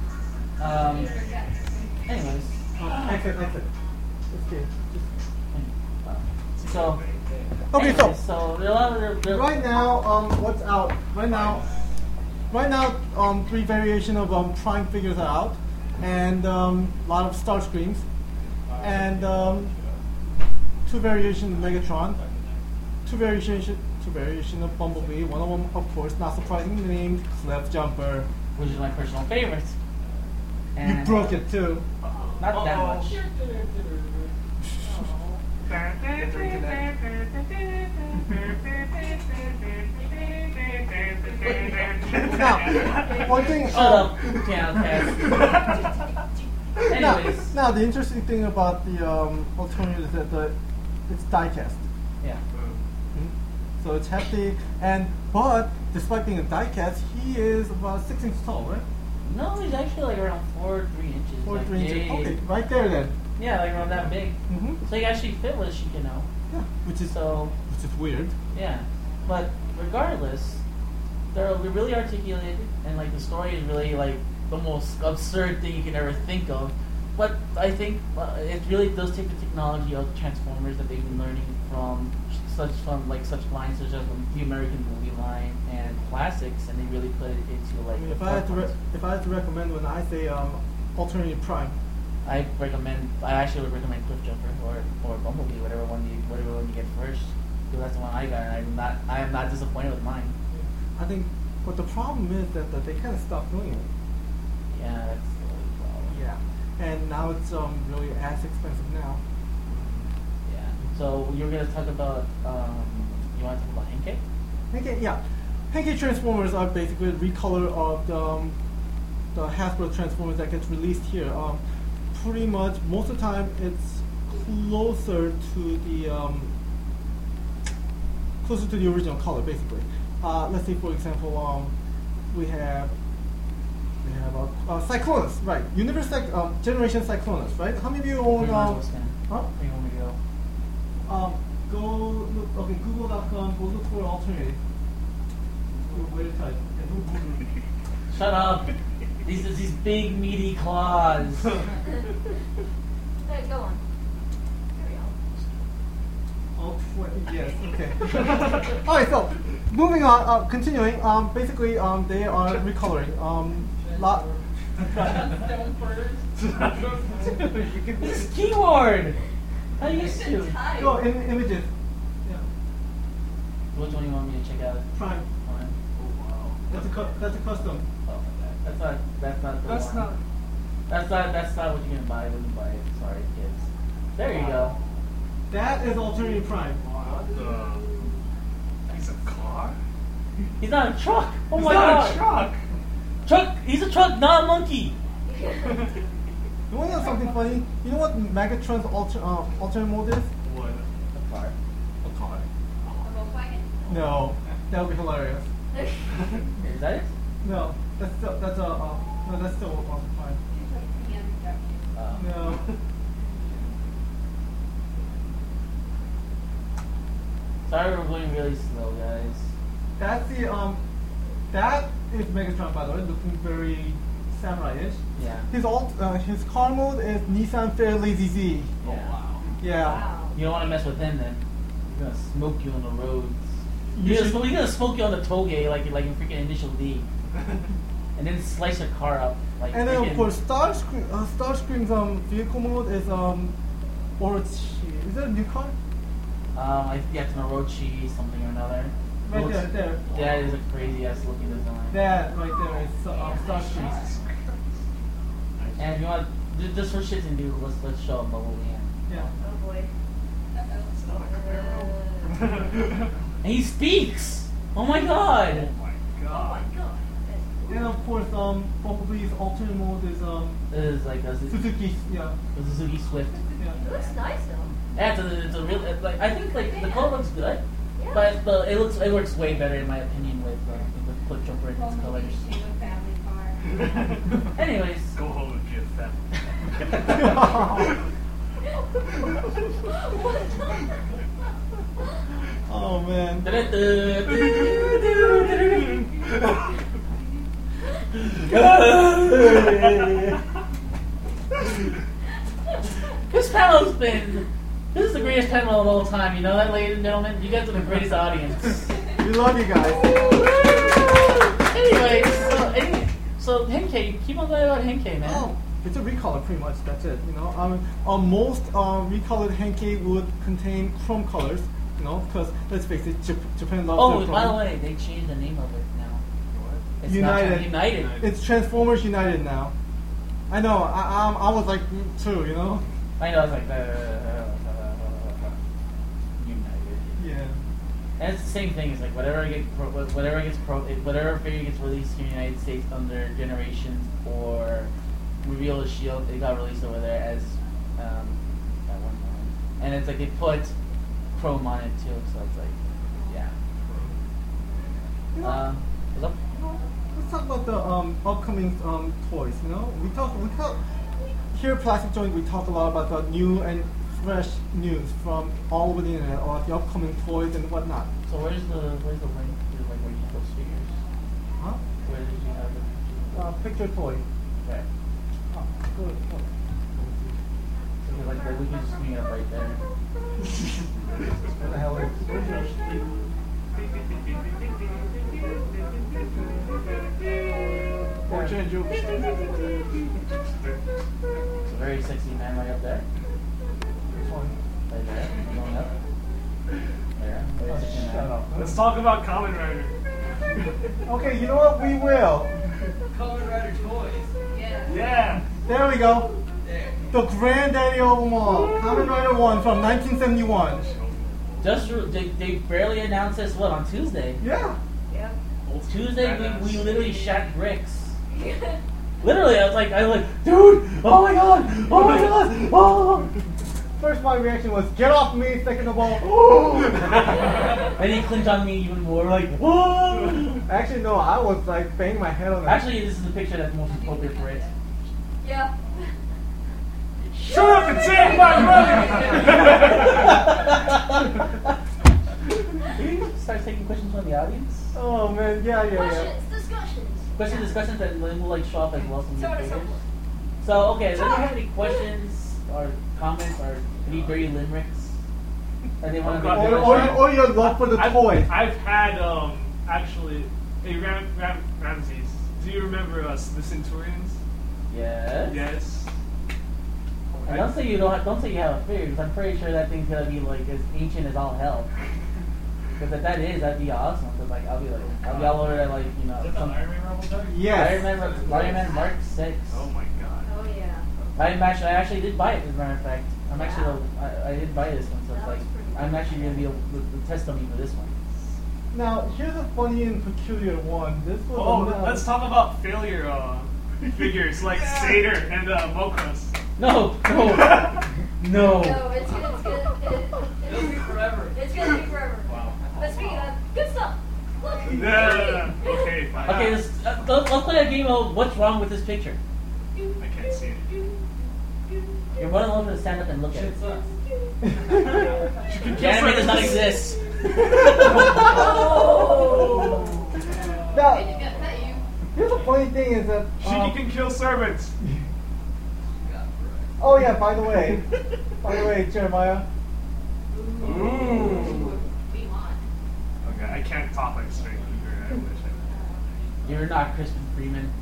anyways, Exit. Okay. so Okay, anyways, so there are a lot of Right now, what's out? Right now, 3 variation of Prime figures are out, and a lot of Starscreams, and 2 variation of Megatron, 2 variation of Bumblebee. One of them, of course, not surprisingly named Clef Jumper. which is my personal favorite. You And broke it too. not that much. Now, one thing. Shut up, piano cast. Anyways, Now, the interesting thing about the alternative is that it's die-cast. yeah. So it's hefty, but despite being a die-cast, he is about 6 inches tall, right? No, he's actually like around 4 or 3 inches. 4 like, 3 inches. yeah, Okay, right there then. Yeah, like around that big. Mm-hmm. So he actually fit with Shikino. Yeah, which is So weird. yeah, but regardless, they're really articulated, and like the story is really like the most absurd thing you can ever think of. But I think it really does take the technology of Transformers that they've been learning from such lines such as the American movie line and classics, and they really put it into like. I mean, the if I had to forefront. recommend when I say alternative Prime, I actually would recommend Cliff Jumper or Bumblebee, whatever one you get first. Because that's the one I got, and I am not disappointed with mine. I think. But the problem is that they kind of stopped doing it. Yeah, that's the only problem. Yeah. And now it's really as expensive now. Yeah. So you're gonna talk about you want to talk about Henkei? Henkei, yeah. Henkei Transformers are basically a recolor of the Hasbro Transformers that gets released here. Pretty much, most of the time, it's closer to the original color, basically. Let's say, for example, we have we have Cyclonus, right? Generation Cyclonus, right? How many of you own? Huh? Where do you want me to go? Go look. Okay, Google.com. Go look for alternative. Where to type? Shut up. These big meaty claws. Hey, go on. Yes. Okay. All right. So, moving on. Continuing. Basically, they are recoloring. This keyboard. How used to. Go images. Yeah. Which one you want me to check out? Prime. Fine. That's a custom. Oh my god. That's not the one. That's not what you're gonna buy when you buy it. Sorry, kids. There you go. That is alternative prime. He's a car? He's not a truck. Oh He's my not god. a truck! Truck. He's a truck, not a monkey. You want to know something funny? You know what Megatron's alternate mode is? What? A car. A car. A Volkswagen? No, that would be hilarious. Is that it? No, that's still fine. No. Sorry, we're going really slow, guys. That's that is Megatron, by the way, looking very samurai-ish. Yeah. His car mode is Nissan Fairlazy Z. Yeah. Yeah. Wow. You don't want to mess with him then. He's gonna smoke you on the roads. You He's should- gonna smoke you on the toll gate like in freaking Initial D, and then slice your car up like. And then of freaking- course Starscream's vehicle mode is Orochi. Is that a new car? yeah, it's an Orochi something or another. Right Looks- there. That is a crazy ass looking design. That right there is Starscream. And if you want just for shits and giggles, let's show them Bumblebee. Yeah. Oh boy. And he speaks. Oh my god. Oh my Oh my god. god. And of course Bumblebee's alternate mode is This is like a Suzuki. Yeah. Suzuki Swift. It Yeah. looks nice though. Yeah, it's a real. Like I think like the color looks good, Yeah. but it works way better in my opinion with Clip Jumper and its colors. Anyways, Go home and get fat. Oh man. This panel's been. This is the greatest panel of all time. You know that, ladies and gentlemen. You guys are the greatest audience. We love you guys. Anyways, so Henkei, keep on going about Henkei, man. Oh, it's a recolor pretty much. That's it. You know, most recolored Henkei would contain chrome colors. You know, because let's face it, Japan loves Oh, their by the chrome. way, they changed the name of it now. It's United. Not United. It's Transformers United now. I know. I was like too. You know. I know. It's like United. Yeah. And it's the same thing. It's like whatever figure gets released in the United States under Generations or Reveal the Shield, it got released over there as that one line. And it's like they put chrome on it too, so it's like, yeah. You know, What's up? let's talk about the upcoming toys. You know, we talk here at Plastic Joint. We talk a lot about the new and fresh news from all over the internet or the upcoming toys and whatnot. So where's the link to like where you get those figures? Huh? Where did you have the Picture toy. okay? Oh, good. So like we can just swing it up right there. What the hell is it? Fortune jokes. It's a very sexy man right up there. Which one? Right there. Going up. There. Very sexy man. Shut up. Let's talk about Kamen Rider. Okay, you know what? We will. Kamen Rider toys. Yeah. Yeah. There we go. There. The granddaddy of them all. Kamen Rider 1 from 1971. They barely announced this on Tuesday. Yeah. Yep. Tuesday we literally shat bricks. Literally, I was like, dude, oh my god, oh my god, oh. First, my reaction was, get off me. Second of all, oh. And he clinched on me even more, like, whoa. Actually, no. I was like banging my head on that. Actually, this is the picture that's most appropriate for it. Yeah. Shut up and save my money! Can we start taking questions from the audience? Oh man, yeah. Questions, discussions. Discussions that will like show up as well. Some So on new and so figures. forth. So okay, does anyone have any questions or comments or any dirty limericks that they want to Oh, make? God. Or your love for the toy. I've had actually Ramses. Do you remember us, the Centurions? Yes. Yes. And don't say you don't say you have a figure, because I'm pretty sure that thing's gonna be like as ancient as all hell. Because if that is, that'd be awesome. Because like I'll be all over that, like some Iron Man Rumble Tug? Yes. Iron Man Mark 6. Oh my God. Oh yeah. I actually did buy it. As a matter of fact, I did buy this one, so it's That like was pretty I'm good. actually gonna be the testimony for this one. Now here's a funny and peculiar one. This was Oh, let's talk about failure figures like Seder and Mokos. No. No, it's good. It'll be forever. It's gonna be forever. Wow. But speaking of good stuff, look. Yeah. Okay, fine. Okay, let's play a game of what's wrong with this picture. I can't see it. You're more than welcome to stand up and look at it. Shit sucks. The anime does not exist. Oh. Now, Hey, you got that you. here's the funny thing is that. Shiki can kill servants. Oh yeah. By the way, Jeremiah. Ooh. Be mine. Okay, I can't talk like straight either. I wish I You're not Crispin Freeman.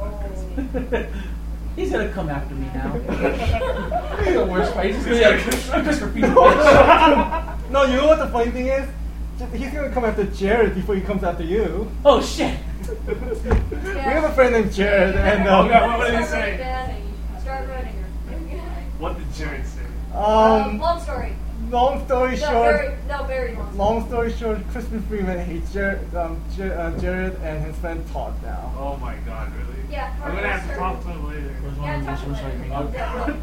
He's gonna come after me now. He's the worst part. He's just gonna be like, I'm Crispin Freeman, bitch. No, you know what the funny thing is? He's gonna come after Jared before he comes after you. Oh shit. We have a friend named Jared, and Okay, what did he Start say? running, Start running her. What did Jared say? Long story. long story short, Very long story. long story short, Crispin Freeman hates Jared and his friend Todd now. Oh my God, really? Yeah, I'm gonna have to talk to him later. Yeah, talk to her. Yeah, really.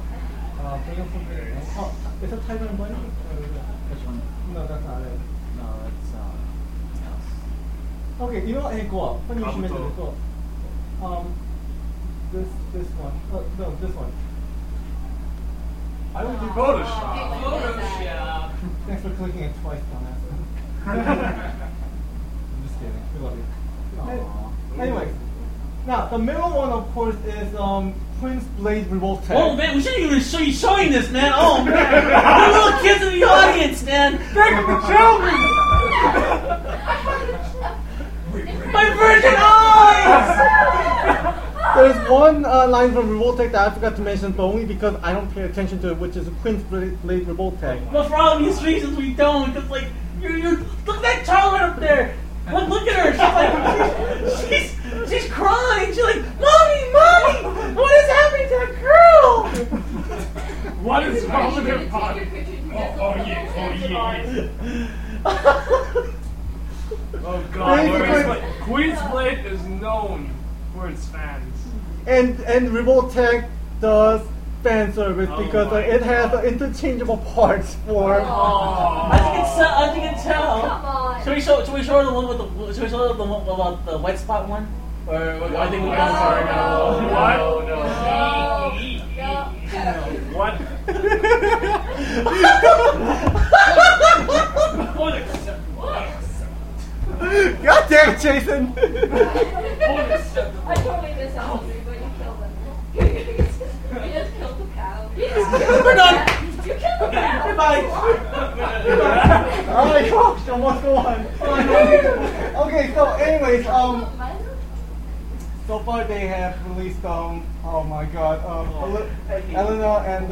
Is it Tiger and Bunny? Which one? No, that's not it. No, it's something else. Okay, you know what? Hey, go up. Funny you should mention Kabuto. this. Go up. This one. No, this one. I will do Photoshop. Photoshop. Thanks for clicking it twice, dumbass. I'm just kidding. We love you. Anyways, now the middle one, of course, is Prince Blade Revolt Tech. Oh man, we shouldn't even show you showing this, man. Oh man, the little kids in the audience, man. Back in the children! My virgin eyes. There's one line from Revoltech that I forgot to mention, but only because I don't pay attention to it, which is Prince Blade Revoltech. But for obvious reasons, we don't. Cause like, you look at that child right up there. Look at her. She's like, she's crying. She's like, mommy, what is happening to that girl? What is wrong with Take your body? your picture. Oh God! Basically- Queen's Blade is known for its fans. And Revoltech does fan service Oh because my it has God. interchangeable parts for. Oh. As you can tell. Come on. Should we show her the one with the? Should we show her the one about the wet spot one? Or I think we're going for What? God damn it, Jason! I totally missed out something, but you killed him. You just killed the cow. We're done. You killed the cow. Goodbye. Alright, gosh, almost go on. Okay, so anyways, so far they have released oh my god, Elena and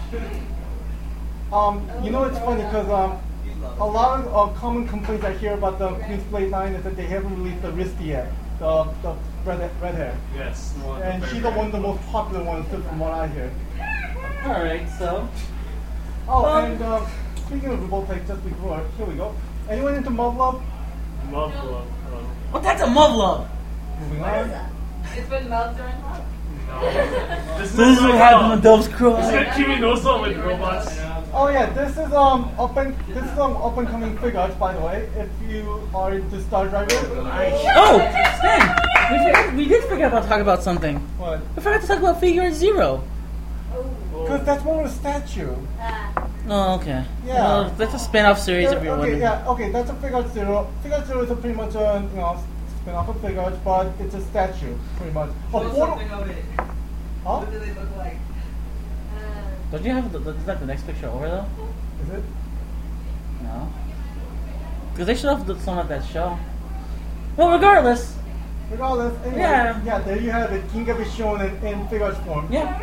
you know it's funny because a lot of common complaints I hear about the Queen's Blade line is that they haven't released the Risty yet, the red hair. Yes. And she's the one of the most popular ones too, from what I hear. Alright, so. And speaking of Revoltech, just before, here we go. Anyone into Muv-Love? Love. Oh, that's a Muv-Love. Moving What is on. that? It's when mouths are in love. This This is what happens when doves Is cry. it Kimi no So with robots? Oh yeah, this is up and coming figures, by the way. If you are into Star Driver. Oh, Stan! We did forget about talking about something. What? We forgot to talk about Figure Zero. Because that's more of a statue. Oh, okay. Yeah. Well, that's a spin-off series if you're Okay, wondering. yeah, okay, that's a Figure Zero. Figure Zero is a pretty much a spin-off of Figures, but it's a statue, pretty much. Put something of it. Huh? What do they look like? Don't you have is that the next picture over though? Is it? No. Because they should have some at that show. Well, regardless. Regardless, anyway, Yeah. there you have it. King of it shown in Figures form. Yeah.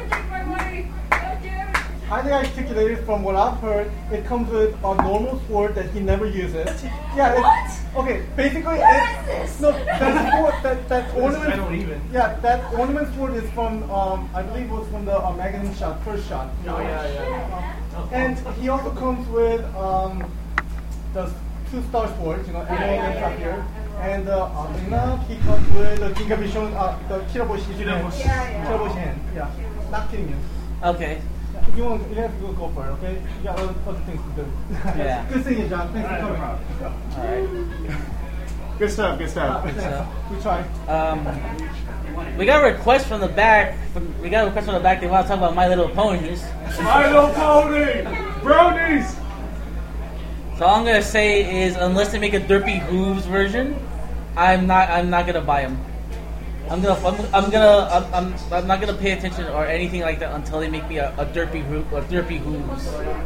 Highly articulated from what I've heard. It comes with a normal sword that he never uses. Yeah. Okay. Basically, no. That ornament. I don't even. Yeah, that ornament sword is from I believe it was from the Magazine shot, first shot. Oh yeah. And he also comes with the 2 star swords, Emerald and Sapphire. And he comes with the King of Bishon, the Kiraboshi hand. Kiraboshi hand. Yeah. Not kidding you. Okay. If you want, you have to go for it, okay? You got other things to do. Yeah. Good seeing you, John. Thanks for coming. Alright. Good stuff, good stuff. We tried. We got a request from the back. We got a request from the back. They want to talk about My Little Ponies. My Little Pony! Brownies! So all I'm gonna say is, unless they make a Derpy Hooves version, I'm not gonna buy them. I'm not gonna pay attention or anything like that until they make me a Derpy Hooves.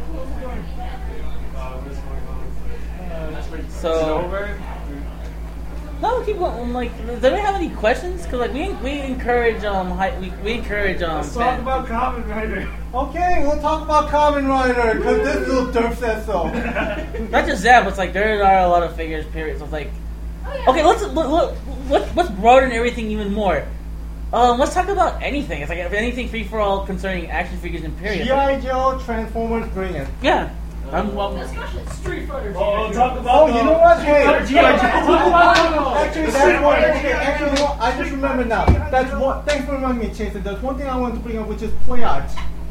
So no, keep going. Like, does anyone have any questions? Because we encourage we encourage Let's talk about Kamen Rider. Okay, we'll talk about Kamen Rider, because this little derp says so. not just that, but it's like there are a lot of figures. Period. So it's like, okay, let's broaden everything even more. Let's talk about anything. It's like anything free for all concerning action figures and period. G.I. Joe, Transformers, bring it. Yeah. Street Fighter. Oh, talk about Oh, you know what? Hey, G.I. Joe. actually, that's one. Actually, you know what? I just remember now. That's one. Thanks for reminding me, Chasen. There's one thing I wanted to bring up, which is play art.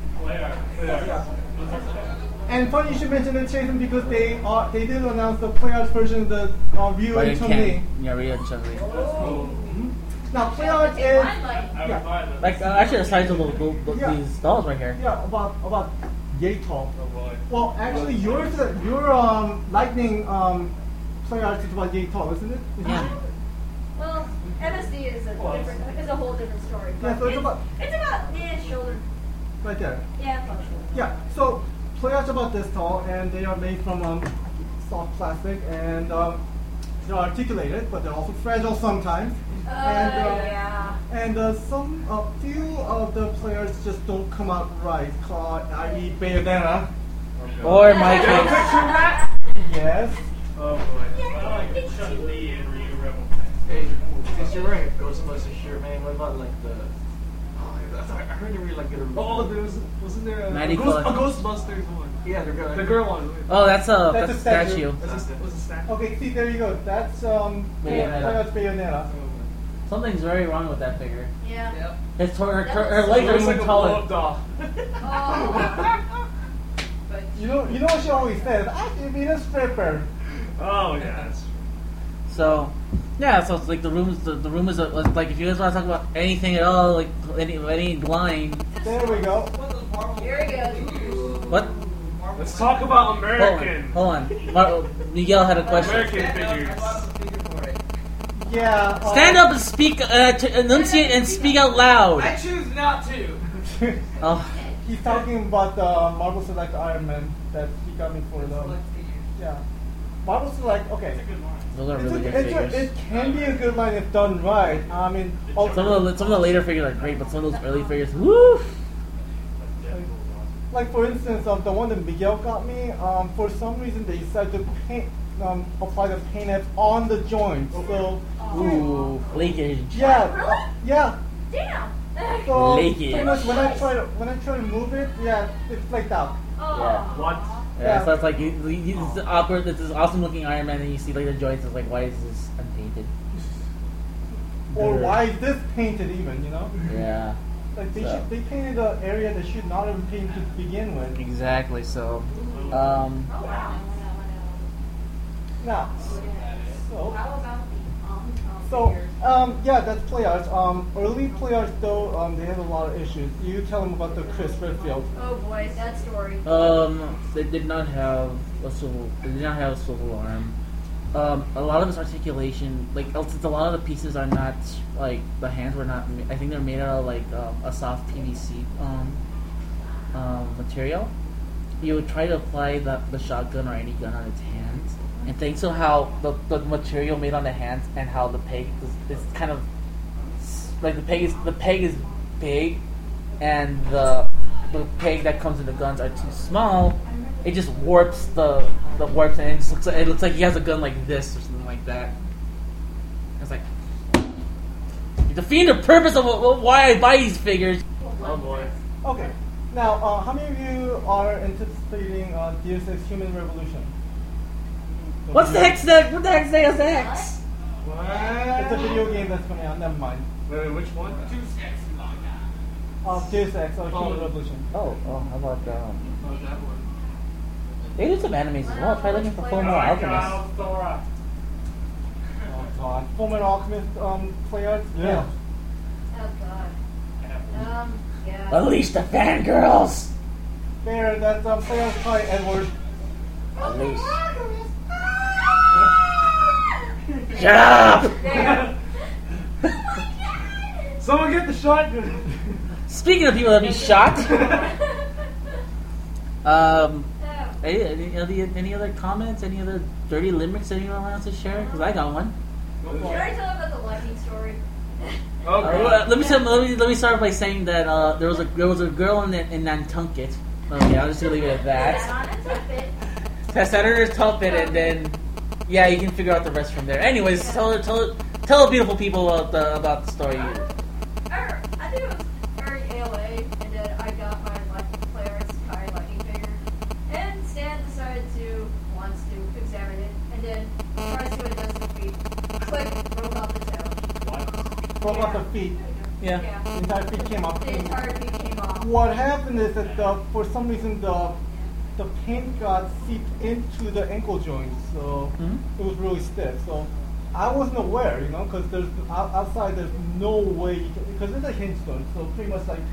And funny you should mention it, Chasen, because they did announce the play art version of the Ryu and Chun-Li. Yeah, Ryu and Chun-Li. Now, play art is Like actually, the size of these dolls right here. about yay tall. Oh boy. Well, actually, your lightning play art is about yay tall, isn't it? Yeah. Well, MSD is a whole different story. Yeah, so it's about shoulder. right there. Yeah, about shoulder. Yeah, so play art's about this tall, and they are made from soft plastic, and they're articulated, but they're also fragile sometimes. Yeah. And a few of the players just don't come out right, i.e. Bayonetta. Or my Get a case. picture of that? Yes. Oh boy. I like Chun-Li and Ryu Rebel. Hey, since you're wearing a Ghostbusters shirt, man, what about like the? I heard they really like good. Oh, wasn't there a Maddie Ghostbusters one? Yeah, they're good. The girl one. Oh, that's a That's a statue. statue. Was a statue. Okay, see, there you go. That's play art's Bayonetta. Something's very wrong with that figure. Yeah. It's her legs are Looks like even a taller. blow-up doll. Oh. You know what she always says? I should be a stripper. Oh yeah, that's true. So, yeah. So it's like the room is like if you guys want to talk about anything at all, like any line. There we go. Here we go. What? Let's talk about American. Hold on. Miguel had a question. American figures. Yeah. Stand up and speak, to enunciate and speak out loud. I choose not to. Oh, He's talking about the Marvel Select Iron Man that he got me for the. Yeah. Marvel Select, okay. those are really good figures. It can be a good line if done right. I mean, Some of the later figures are great, but some of those early figures, woo! like for instance, the one that Miguel got me, for some reason they decided to paint, apply the paint apps on the joints. So, Ooh, leakage. yeah, yeah. Damn. So Leakage. pretty much when I try to move it, yeah, it's flaked out. Yeah. What? Yeah, so it's like it's awkward. It's this awesome looking Iron Man, and you see like the joints. It's like, why is this unpainted? Or why is this painted even? You know? Yeah. Like So. they painted an area they should not have painted to begin with. Exactly. So, Oh, wow. Now, so How about the so figures? yeah, that's PlayArts. Early PlayArts though, they had a lot of issues. You tell them about the Chris Redfield. Oh boy, that story. they did not have a swivel. They did not have a swivel arm. A lot of its articulation, like since a lot of the pieces are not like the hands were not. I think they're made out of like a soft PVC material. You would try to apply the shotgun or any gun on its hands, and thanks to how the material made on the hands and how the peg is kind of like the peg is big, and the peg that comes in the guns are too small. It just warps the warps, and it looks like he has a gun like this or something like that. It's like you're defeating the purpose of why I buy these figures. Oh boy. Okay. Now, how many of you are anticipating Deus Ex Human Revolution? What's the heck's that? What the heck's Deus Ex? It's a What? video game that's coming out. Never mind. Wait, which one? Deus Ex Human Revolution. Oh, how about Oh, that one. they do some animes as well. Try looking for Full Metal Alchemist. Thora. Oh God. Fullmetal Alchemist PlayArts. Yeah. Oh god. Yeah. Unleash the fangirls. There. That's PlayArts by Edward. Unleash. Shut up! There. Someone get the shotgun. Speaking of people that be shot, Oh. any other comments? Any other dirty limericks anyone wants to share? Because I got one. Should I tell about the lightning story? Oh, God. Let me start by saying that there was a girl in Nantucket. Okay, I'll just leave it at that. Yeah, that's a bit. Test Senator's Tuppet, and then yeah, you can figure out the rest from there. Anyways, tell the beautiful people about the story. I think it was very ALA, and then I got my PlayArts Kai lightning figure, and Stan decided to wants to examine it, and then tries to adjust the feet. Click, broke off the tail. Broke off the feet. Yeah. The entire feet came off. The entire feet came off. What happened is that for some reason the paint got seeped into the ankle joints, so it was really stiff. So I wasn't aware, because there's outside there's no way because it's a hinge joint, so pretty much like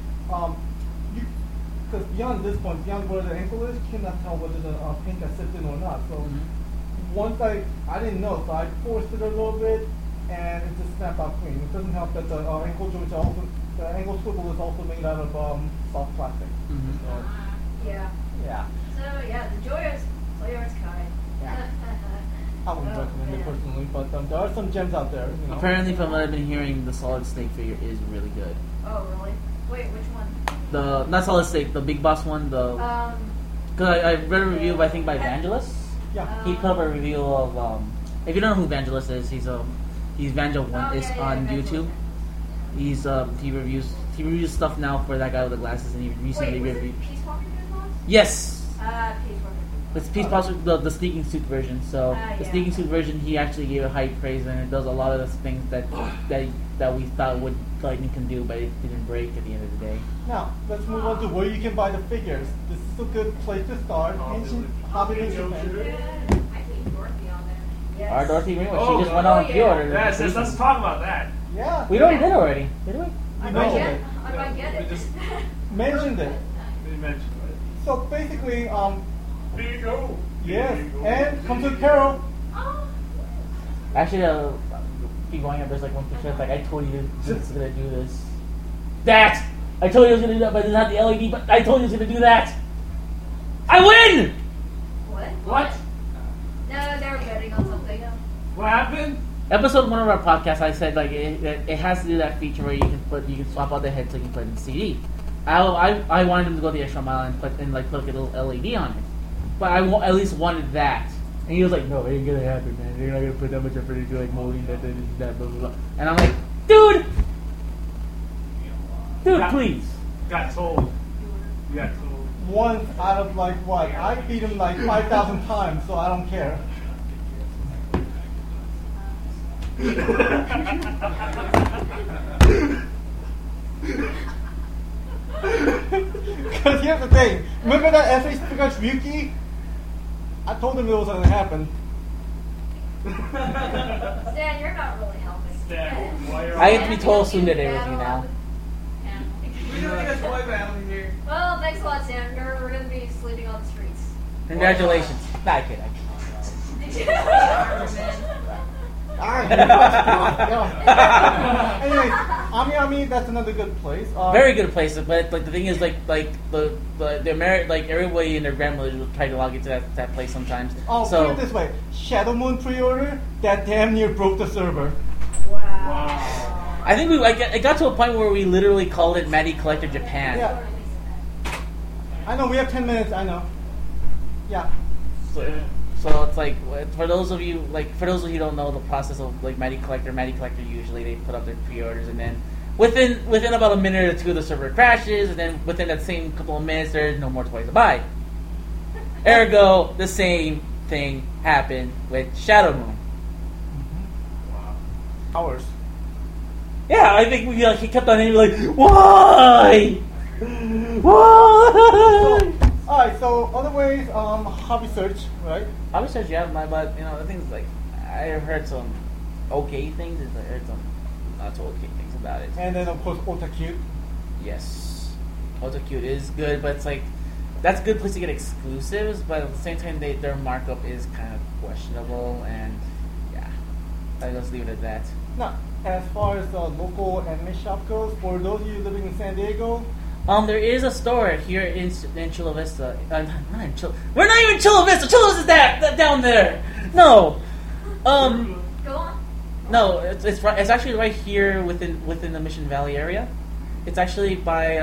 because beyond this point, beyond where the ankle is, you cannot tell whether the paint got sipped in or not. So once I didn't know, so I forced it a little bit, and it just snapped out clean. It doesn't help that the ankle joints are also the ankle swivel is also made out of soft plastic. So, Yeah. yeah. So yeah, the joyous PlayArts Kai. Yeah. I wouldn't recommend it personally, but there are some gems out there. Apparently, from what I've been hearing, the Solid Snake figure is really good. Oh really? Wait, which one? The not Solid Snake, the Big Boss one. Because I read a review, I think by Vangelis. Yeah. He put up a review of if you don't know who Vangelis is, he's Vangel One is on YouTube. He's he reviews stuff now for that guy with the glasses, and he recently Wait, was reviewed. it Peace Walker Gizmos? Yes. Peace Walker. It's Peace Boss, the sneaking suit version. So the yeah. sneaking suit version, he actually gave it high praise, and it does a lot of the things that we thought would Lightning can do, but it didn't break at the end of the day. Now let's move on to where you can buy the figures. This is a good place to start. Ancient Hobby Japan. I think Dorothy on there. Yes. Our Dorothy Greenwood, Oh, she just God. went on Oh, yeah. pre-order. Yes, let's talk about that. Yeah. We already did already, did we? I You might know get. it. I might get it. Mentioned it. We mentioned So basically, it. Here you go. yes, and comes with Carol. Oh. Actually, keep going up. There's like 1%. Like I told you, this is gonna do this. That I told you I was gonna do that, but it's not the LED. But I told you I was gonna do that. I win. What? What? No, they were betting on something. What happened? Episode 1 of our podcast, I said like it has to do that feature where you can swap out the head so you can put it in the CD. I wanted him to go the extra mile and put a little LED on it, but I at least wanted that. And he was like, "No, it ain't gonna happen, man. They're not gonna put that much effort into like molding that blah blah blah." And I'm like, "Dude, please." Got told. You got told. Once out of like what? I beat him like 5,000 times, so I don't care. Because here's the thing. Remember that SH Pikachu Yuki? I told him it was going to happen. Stan, you're not really helping. Stan, why are I get to be told soon today with you now. We don't get a toy battle here. Well, thanks a lot, Stan. We're going to be sleeping on the streets. Congratulations. Nah, I kid. Anyways, Ami, that's another good place. Very good place, but like the thing is, like the like everybody and their grandmothers will try to log into that place sometimes. Oh, so put it this way: Shadow Moon pre-order that damn near broke the server. Wow. I think it got to a point where we literally called it Maddie Collector Japan. Yeah. I know we have 10 minutes. I know. Yeah. So it's like for those of you who don't know the process of like Maddie Collector usually they put up their pre-orders and then within about a minute or two the server crashes and then within that same couple of minutes there's no more toys to buy. Ergo, the same thing happened with Shadow Moon. Hours. Yeah, I think he kept on hitting like, why? Why? Alright, so other ways, hobby search, right? Hobby search, yeah, but the thing is like I heard some okay things, and I heard some not so okay things about it. And then of course Otakute. Yes, Otakute is good, but it's like that's a good place to get exclusives, but at the same time their markup is kind of questionable, and yeah, I'll just leave it at that. Now, as far as the local anime shop goes, for those of you living in San Diego, There is a store here in Chula Vista. Not in Chula. We're not even Chula Vista. Chula Vista is that down there. No. Go on. No. It's actually right here within the Mission Valley area. It's actually by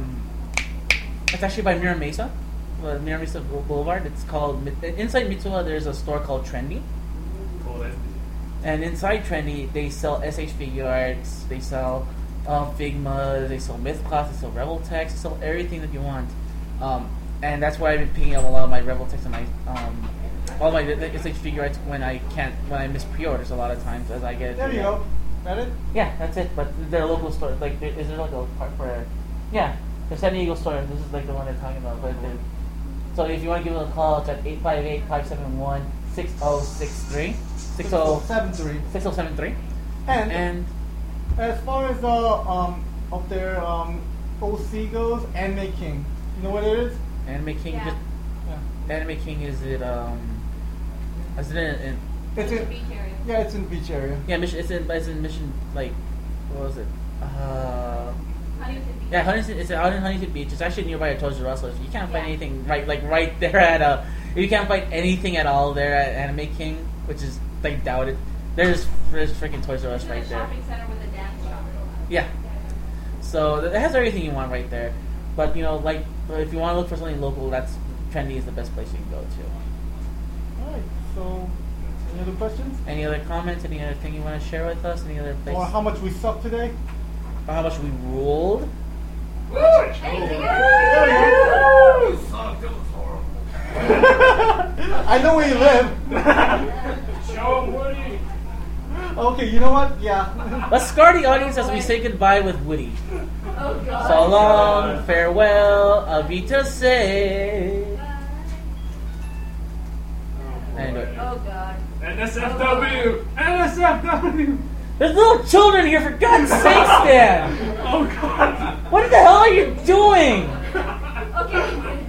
Mira Mesa, Mira Mesa Boulevard. It's called inside Mitsuha. There's a store called Trendy. And inside Trendy, they sell SH figure arts. They sell Figma, they sell Mythcloth, they sell Revoltex, they sell everything that you want. And that's why I've been picking up a lot of my Revoltex and my all my SH figure arts when I miss pre-orders a lot of times as I get it. there you go. That it? Yeah, that's it. But they're local store. Like, is there like a part for? Yeah, the San Diego store. This is like the one they're talking about. But so if you want to give them a call, it's at 858-571-6063. 6073. 6073. And as far as of their OC goes, Anime King. You know what it is? Anime King. Yeah. Anime King is it? Is it in? It's in beach area. Yeah, it's in the beach area. Yeah, Mission. It's in Mission. Like, what was it? Huntington Beach. Yeah, Huntington. It's out in Huntington Beach. It's actually nearby a Toys R Us. So if you can't find anything right there at if you can't find anything at all there at Anime King, which is I doubt it. There's freaking Toys R Us right there. Shopping center with a dance shop. Yeah. So it has everything you want right there. But like if you want to look for something local, that's Trendy is the best place you can go to. Alright, so any other questions? Any other comments? Any other thing you want to share with us? Any other place? Or how much we suck today? Or how much we ruled? I know where you live. Show Woody. Okay, you know what? Yeah. Let's scar the audience as we say goodbye with Woody. Oh, God. So long, farewell, Avita say. Anyway. Oh, God. NSFW. NSFW. There's little children here, for God's sake, Stan! Oh God. What the hell are you doing? Okay.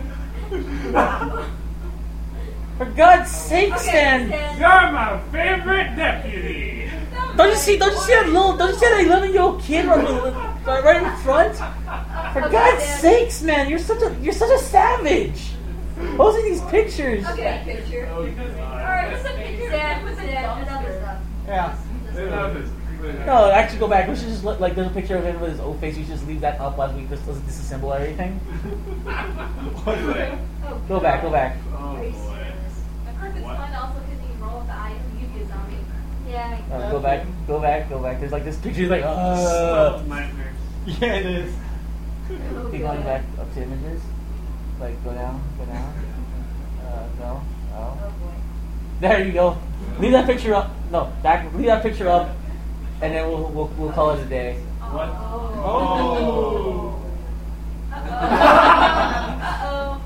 For God's sake, Okay, Stan! You're my favorite deputy. Don't you see that 11-year-old kid right in front? For Okay, God's Stan. sakes, man, you're such a savage. Posting these pictures. Okay, picture. Oh, God. Alright, what's the picture? Stan, and other stuff. Yeah. No, actually, go back. We should just there's a picture of him with his old face. We should just leave that up as we just disassemble everything. Oh, Go back. Oh Are you boy. serious? My purpose one also because you roll with the eye and you get zombie. Yeah. Go back. There's like this picture. Like, Stealth nightmare. Yeah, it is. Oh, keep going God. back up to images. Like, go down. Go. Oh. Oh, boy. There you go. Leave that picture up. No, back. Leave that picture up, and then we'll call it a day. What? Oh. Oh.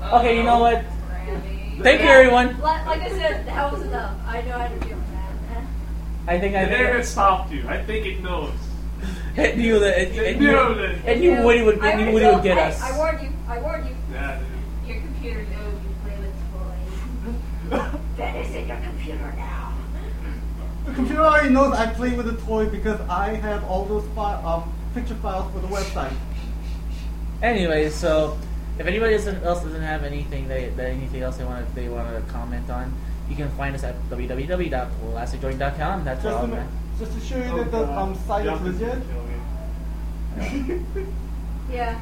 Okay, you know what? Grammy. Thank you, everyone. Like I said, that was enough. I know how to deal with that. I think The internet stopped you. I think it knows. it knew that. It knew It knew what he would. I It knew already what he would told- get I- us. I warned you. I warned you. Yeah, dude. Your computer knows you play with toys. That is in your computer now. The computer already knows I play with the toy because I have all those picture files for the website. Anyway, so if anybody else doesn't have anything anything else they want to comment on, you can find us at www.elasticjoint.com. That's all. Just to show you Oh, that the God. site is Jump is legit. gonna kill me. Yeah.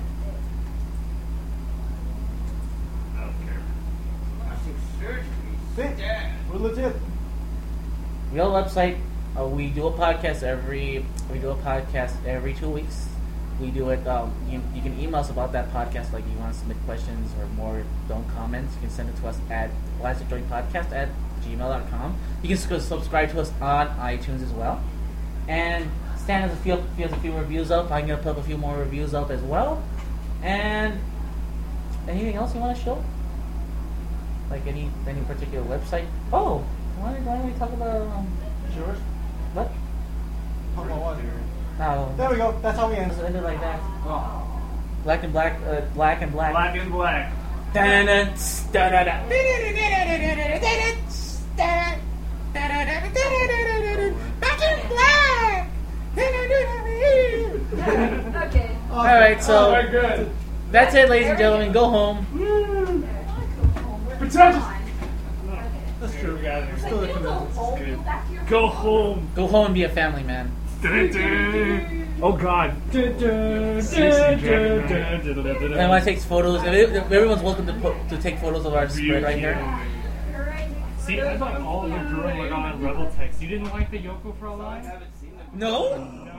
I don't care. Plastic surgery. See? Dad. We're legit. We have a website. We do a podcast every 2 weeks. We do it. You can email us about that podcast. Like you want to submit questions or more comments, you can send it to us at elasticjointpodcast@gmail.com. You can subscribe to us on iTunes as well. And Stan has a few reviews up. I'm gonna put up a few more reviews up as well. And anything else you want to show? Like any particular website? Oh, why don't we talk about Yours? what? Hold on, one. Oh, There we go. That's how we end. let's end it like that. Oh. Black and black, black and black. Black and black. Da-da-da, da-da-da. Back in black. Okay. All right, Oh so my god. that's it, ladies and gentlemen. Go home. Pretentious. That's true. We got it. We're still You go committed. home, good. go back to your Go home. Go home and be a family man. Oh god. Everyone takes photos. Everyone's welcome to take photos of our spread right here. See, I thought all of the girls were on Rebel Text. You didn't like the Yoko for a while? No.